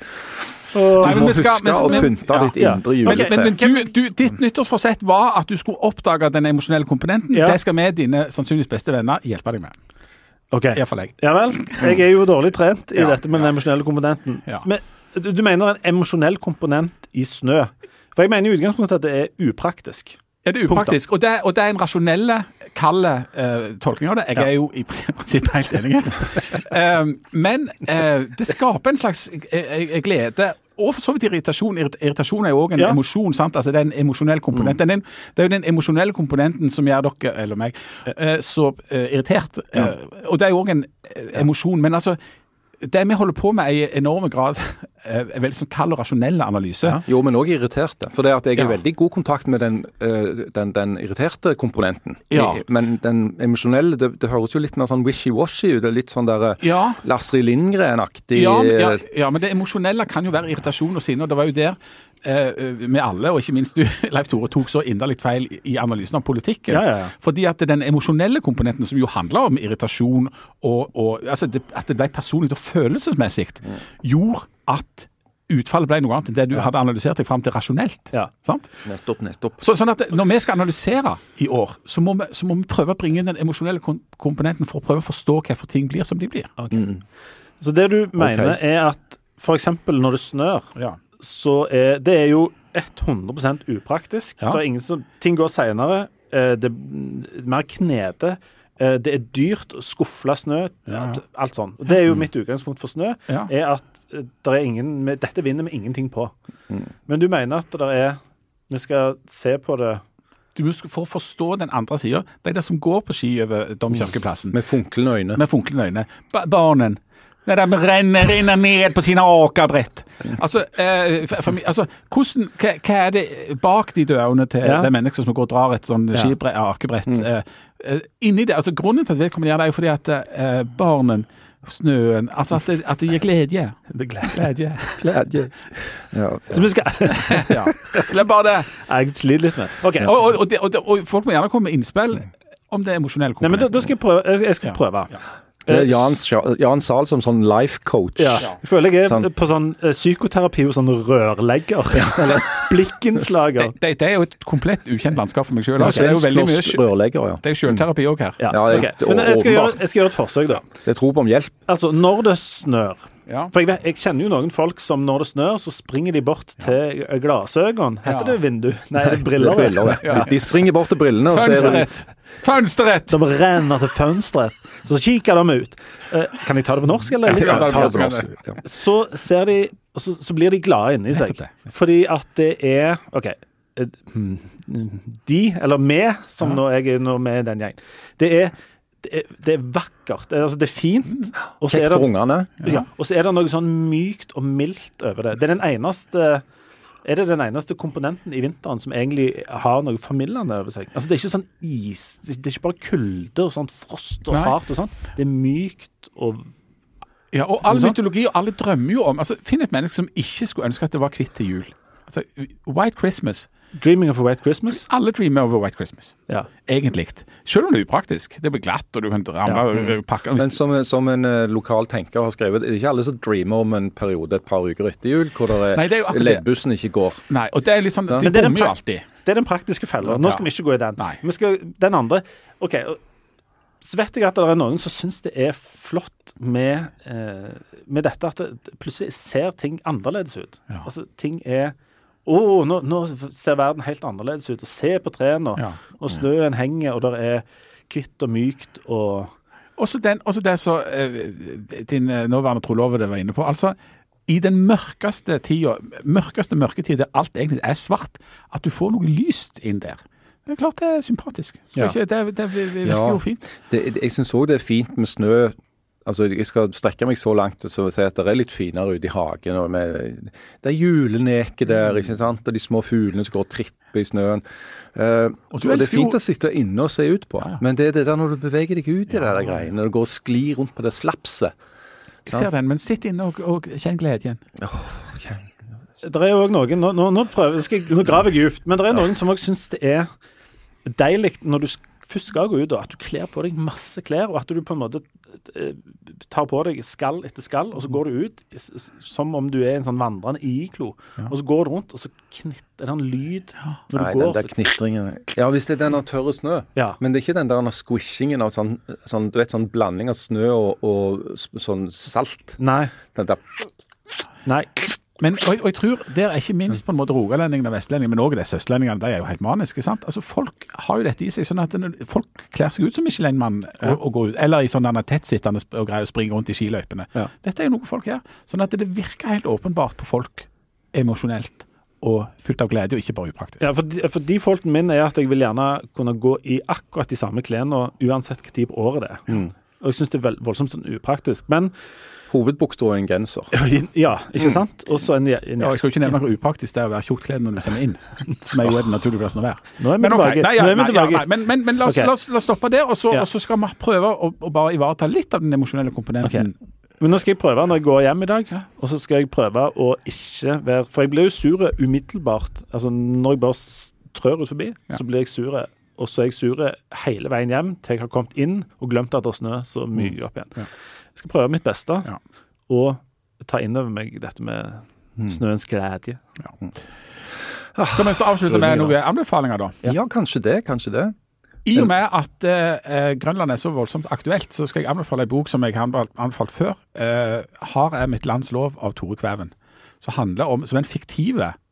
Du må huske å pynte ditt indre juletre. Men, men du, du, ditt nyttårsforsett var at du skulle oppdage den emosjonelle komponenten. Ja. Det skal vi, dine sannsynligvis beste venner, hjelpe deg med. Ok. I hvert fall jeg. Ja vel, jeg er jo dårlig trent i ja. dette med den emosjonelle komponenten. Ja. Men du, du mener en emosjonell komponent i snø. For jeg mener i utgangspunktet at det er upraktisk. Er det upraktisk? Og det, og det er en rasjonelle, kalde uh, tolkning av det. Jeg ja. er jo i prinsippet helt enig. uh, men uh, det skaper en slags uh, glede, og for så vidt irritasjon. Irritasjon er jo også en ja. emosjon, sant? Altså det er en emosjonell komponent. Mm. Den, det er jo den emosjonelle komponenten som gjør dere, eller meg, uh, så uh, irritert. Uh, ja. Og det er jo også en uh, emosjon, men altså det vi holder på med i enorme grad er veldig sånn kald og rasjonelle analyse. Ja. Jo, men også irriterte. For det er at jeg er ja. veldig god kontakt med den, uh, den, den irriterte komponenten. Ja. I, men den emosjonelle, det, det høres jo litt mer sånn wishy-washy ut. Det er litt sånn der ja. Astrid Lindgren-aktig. Ja, ja, ja, men det emosjonelle kan jo være irritasjon og sinne, og det var jo der med alle, og ikke minst du, Leif Tore, tok så inderlig feil i analysen av politikken. Ja, ja, ja. Fordi at den emosjonelle komponenten, som jo handler om irritasjon, og, og altså det, at det ble personlig og følelsesmessig, mm. gjorde at utfallet ble noe annet enn det du ja. hadde analysert deg frem til rasjonelt. Ja. Sant? Nettopp, nettopp. Så, sånn at når vi skal analysere i år, så må vi, så må vi prøve å bringe inn den emosjonelle komponenten for å prøve å forstå hvorfor ting blir som de blir. Okay. Mm. Så det du mener okay. er at for eksempel når det snør, ja. så er det er jo hundre prosent upraktisk. Ja. Det er ingen som, ting går senere, det er mer knede, det er dyrt å skuffle snø, ja. alt sånn. Og det er jo mitt utgangspunkt for snø, ja. er at det er ingen, dette vinner vi ingenting på. Mm. Men du mener at det er Vi skal se på det. Du skal for å forstå den andre siden, det er det som går på ski over Domkirkeplassen. Med funklende øyne. Med funklende øyne. Ba- barnen. Det der med renner, renner ned på sine akebrett. Altså, eh, for, for, altså hvordan, hva, hva er det bak de dørene til Ja. det mennesker som går og drar et sånn Ja. skibrett, akebrett? Mm. Eh, eh, inni det, altså grunnen til at vedkommende gjør det er jo fordi at eh, barnen, snøen, altså at det, at det gir glede. Det gleder Glede. Gledje. Ja. Så vi skal Ja. Det er bare det. Jeg sliter litt med. OK. Og, og, og, det, og, det, og folk må gjerne komme med innspill om det emosjonelle Nei, men da, komponenten. da skal jeg prøve. Jeg, jeg skal Ja. prøve. Ja. Det er Jan, Scha- Jan Sahl som sånn life coach. Ja. Jeg føler jeg er Sånn. på sånn eh, psykoterapi hos sånn rørlegger. Eller blikkenslager. Det, det, det er jo et komplett ukjent landskap for meg selv. Ja, Altså, det er jo veldig mye Svensk-norsk sjø- rørlegger, ja. det er jo selvterapi også her. Ja, Ja, det- ok. det- Men jeg skal, gjøre, åpenbart. jeg skal gjøre et forsøk, da. Det er rop om hjelp. Altså, når det snør. Ja. For jeg, vet, jeg kjenner jo noen folk som når det snør, så springer de bort til glassøynene. Heter Ja. det vindu? Nei, det er briller. Det er briller, det. Ja. De springer bort til brillene og ser Fønsteret! Fønsteret! De renner til fønsteret. Så kikker de ut. Eh, kan jeg ta det på norsk, eller? Ja, Ja, ta ta det det på på norsk. norsk. Ja. Så ser de, og så, så blir de glade inni seg. Nettopp det. Fordi at det er OK. eh, hmm, De, eller vi, som Ja. nå jeg er nå med i den gjengen, det er, det er, det er vakkert. Det er, altså, det er fint. Og så er Kjekt for det, ungene. ja, og så er det noe sånn mykt og mildt over det. Det er den eneste Er det den eneste komponenten i vinteren som egentlig har noe formildende over seg? Altså, det er ikke sånn is, det det er ikke bare kulde og sånn frost og Nei. hardt og sånn. Det er mykt og Ja, og all Sånn. mytologi og alle drømmer jo om altså, Finn et menneske som ikke skulle ønske at det var kvitt til jul. Altså, White Christmas. Dreaming of a White Christmas. Alle dreamer over White Christmas. Ja. Egentlig. Selv om det er upraktisk. Det blir glatt, og du kan ramle Ja. og pakke Men som, som en uh, lokal tenker har skrevet, det er ikke alle som dreamer om en periode et par uker etter jul, hvor det er, Nei, det er jo akkurat det. leddbussen ikke går. Nei, og det er litt sånn Sant. De Men det er den bommer jo prak- alltid. Det er den praktiske fella. Nå skal Ja. vi ikke gå i den. Nei. Vi skal, den andre OK. og- Så vet jeg at det er noen som syns det er flott med, eh, med dette at det plutselig ser ting annerledes ut. Ja. Altså, ting er Å, nå, nå ser verden helt annerledes ut. Og se på trærne, og, Ja. og snøen henger, og det er kvitt og mykt og Også, den, også det som eh, din eh, nåværende trolovede var inne på. Altså, i den mørkeste tida, mørkeste mørketid der alt egentlig er svart, at du får noe lyst inn der. Det er klart det er sympatisk. Så Ja. ikke, det, det virker Ja. jo fint. Det, jeg syns òg det er fint med snø. Altså, Jeg skal strekke meg så langt til å si at det er litt finere ute i hagen. Og med, det er juleneke der, ikke sant? Og de små fuglene som går og tripper i snøen. Uh, og, du det er elsker fint jo- å sitte inne og se ut på. Ja, ja. Men det er det der når du beveger deg ut i det der greiene, når du går og sklir rundt på det slapset. Jeg ser den, men sitt inne og, og kjenn gleden. Det er jo også noen Nå, nå, nå, prøver, skal jeg, nå graver jeg dypt, men det er noen som også syns det er deilig når du sk- først skal gå ut, og at du kler på deg masse klær, og at du på en måte eh, tar på deg skall etter skall, og så går du ut s- s- som om du er en sånn vandrende iglo. Og så går du rundt, og så knitter det en lyd når Nei, du den går. der så- knitringen. Ja, hvis det er den av tørre snø. Ja. Men det er ikke den der squishingen av sånn, sånn, du vet, sånn blanding av snø og, og s- sånn salt. Nei. Den der, Nei. Men, og, jeg- og jeg tror, der er ikke minst på en måte rogalendingene og vestlendingene, men også disse østlendingene, de er jo helt maniske, sant? Altså folk har jo dette i seg, sånn at når folk kler seg ut som Michelin-mann og, og går ut, eller i sånn tettsittende sp- og greier å springe rundt i skiløypene. Ja. Dette er jo noe folk gjør, sånn at det virker helt åpenbart på folk emosjonelt og fullt av glede, og ikke bare upraktisk. Ja, for, de, for de folkene mine er at jeg vil gjerne kunne gå i akkurat de samme klærne uansett hva tid på året det er. Og jeg syns det er vel, voldsomt sånn upraktisk. Men hovedbuksa og en genser. ja, ikke sant? Og så en, en Ja, jeg skal jo ikke nevne noe upraktisk det er å være tjukkkledd når du kommer inn, som er jo den naturlige plassen å være. Nå er vi Men, ok, tilbake. nei, ja, Nå er vi nei, ja, tilbake. nei, men, men, men la, oss, Ok. la, oss, la oss stoppe der, og så, Ja. og så skal vi prøve å, å bare ivareta litt av den emosjonelle komponenten. Ok. Men nå skal jeg prøve når jeg går hjem i dag, og så skal jeg prøve å ikke være For jeg blir jo sur umiddelbart. Altså når jeg bare s- trør ut forbi, Ja. så blir jeg sur. Og så er jeg sur hele veien hjem til jeg har kommet inn og glemt at det er snø så mye opp igjen. Ja. Jeg skal prøve mitt beste Ja. og ta inn over meg dette med snøens glede. Skal vi så avslutte med noen anbefalinger, da? Ja. kanskje det, kanskje det. I og med at eh, Grønland er så voldsomt aktuelt, så skal jeg anbefale en bok som jeg har anbefalt, anbefalt før. Eh, 'Har er mitt lands lov' av Tore Kvæven. Som handler om, som en fiktive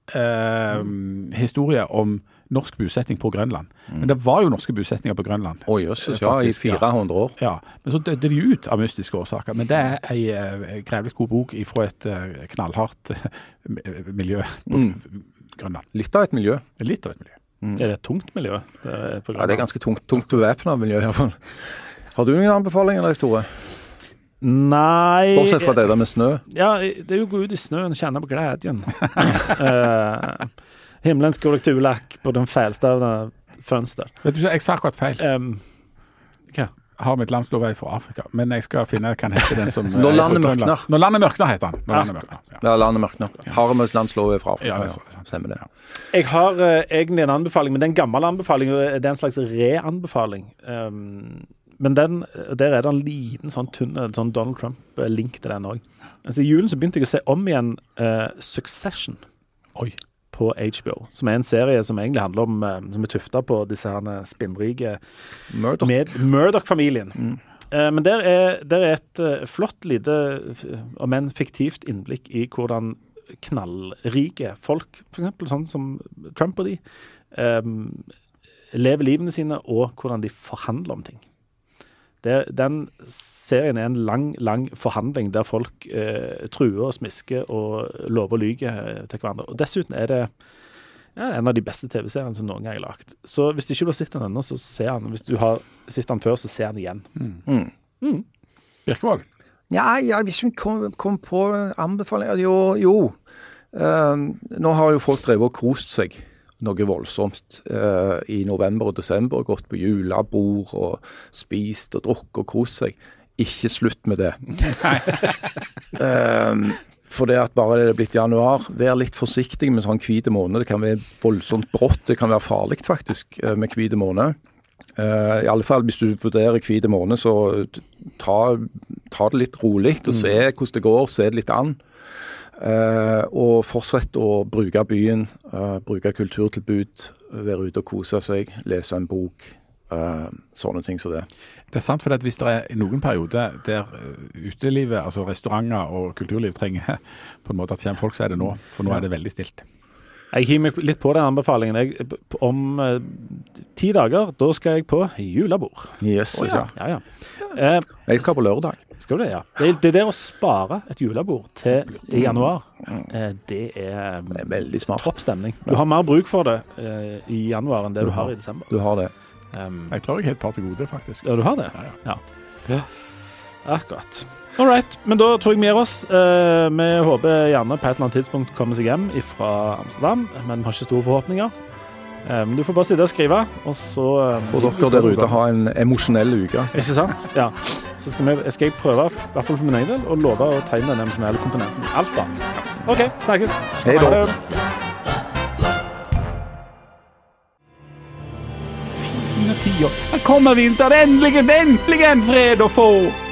eh, historie om norsk bosetting på Grønland. Mm. Men det var jo norske bosettinger på Grønland. Oi, jøsses, ja, i fire hundre år. Ja, men så døde de ut av mystiske årsaker. Men det er en uh, grevlig god bok fra et uh, knallhardt uh, miljø på mm. Grønland. Litt av et miljø. Litt av et miljø. Mm. Er det et tungt miljø? Det er på ja, det er ganske tungt, tungt bevæpnet miljø i hvert fall. Har du noen anbefalinger, Leif Tore? Nei. Bortsett fra det der med snø. Ja, det er jo å gå ut i snøen og kjenne på gleden. uh, himmelens korrekturlakk på den feilstavne fønster. Vet du, jeg sa akkurat feil. Um, hva? Jeg har mitt landslov fra Afrika, men jeg skal finne hva heter den som... Når landet mørkner. Når landet mørkner heter han. Når ja. landet mørkner. Ja, ja landet mørkner. Harmes landslov fra Afrika. Ja, det er så, stemmer det. Jeg har uh, egentlig en anbefaling, men det er en gammel anbefaling, og det er en slags re-anbefaling. Um, men den, der er det en liten sånn tunn sånn Donald Trump-link til den også. Altså, I julen så begynte jeg å se om igjen uh, Succession. Oi. På H B O, som er en serie som egentlig handler om, som er tuftet på disse her spinnrike Murdoch. med Murdoch-familien. Mm. Uh, men der er, der er et uh, flott lite, om enn fiktivt innblikk i hvordan knallrike folk, for eksempel sånn som Trump og de, um, lever livene sine, og hvordan de forhandler om ting. Det, den serien er en lang, lang forhandling der folk eh, truer og smisker og lover og lyger eh, til hverandre. Og dessuten er det ja, en av de beste T V-seriene som noen gang er lagt. Så hvis du ikke har sett den ennå, så se den. Hvis du har sett den før, så se den igjen. Mm. Mm. Mm. Birkevold? Ja, ja, hvis vi kom, kom på anbefalinger, jo, jo. Uh, nå har jo folk drevet og kost seg noe voldsomt uh, i november og desember, gått på julebord og spist og drukket og kost seg. Ikke slutt med det. um, for det at bare det er blitt januar, vær litt forsiktig med sånn hvite måned. Det kan være voldsomt brått, det kan være farlig faktisk med hvite måned. Uh, I alle fall hvis du vurderer hvite måned, så ta, ta det litt rolig og se hvordan det går, se det litt an. Uh, og fortsett å bruke byen, uh, bruke kulturtilbud, være ute og kose seg, lese en bok, uh, sånne ting som det. Det er sant, for at hvis det er noen perioder der utelivet, altså restauranter og kulturliv trenger på en måte at kommer folk, så er det nå, for nå er det veldig stilt. Jeg hiver meg litt på den anbefalingen. Jeg, om uh, ti dager, da skal jeg på julebord. Yes, oh, ja. Ja, ja. Uh, jeg skal på lørdag. Skal du det, ja. Det, det der å spare et julebord til i januar, uh, det er, det er veldig smart. Topp stemning. Du har mer bruk for det uh, i januar enn det du, du har, har i desember. Du har det. Um, jeg tror jeg er helt par til gode, faktisk. Ja, du har det? Ja, ja. ja. ja. Akkurat. All right, men da tror jeg vi gir oss. Uh, vi håper gjerne på et eller annet tidspunkt komme seg hjem fra Amsterdam, men vi har ikke store forhåpninger. Um, du får bare sitte og skrive, og så... Um, får dere der ute ha en emosjonell uke. Ikke sant? Ja. Så skal, vi, skal jeg prøve, i hvert fall for min egen del, å love å tegne den emosjonelle komponenten. Alt da. OK, snakkes. Hei da. Fine tider. Her kommer vinteren, endelig, endelig en fred å få.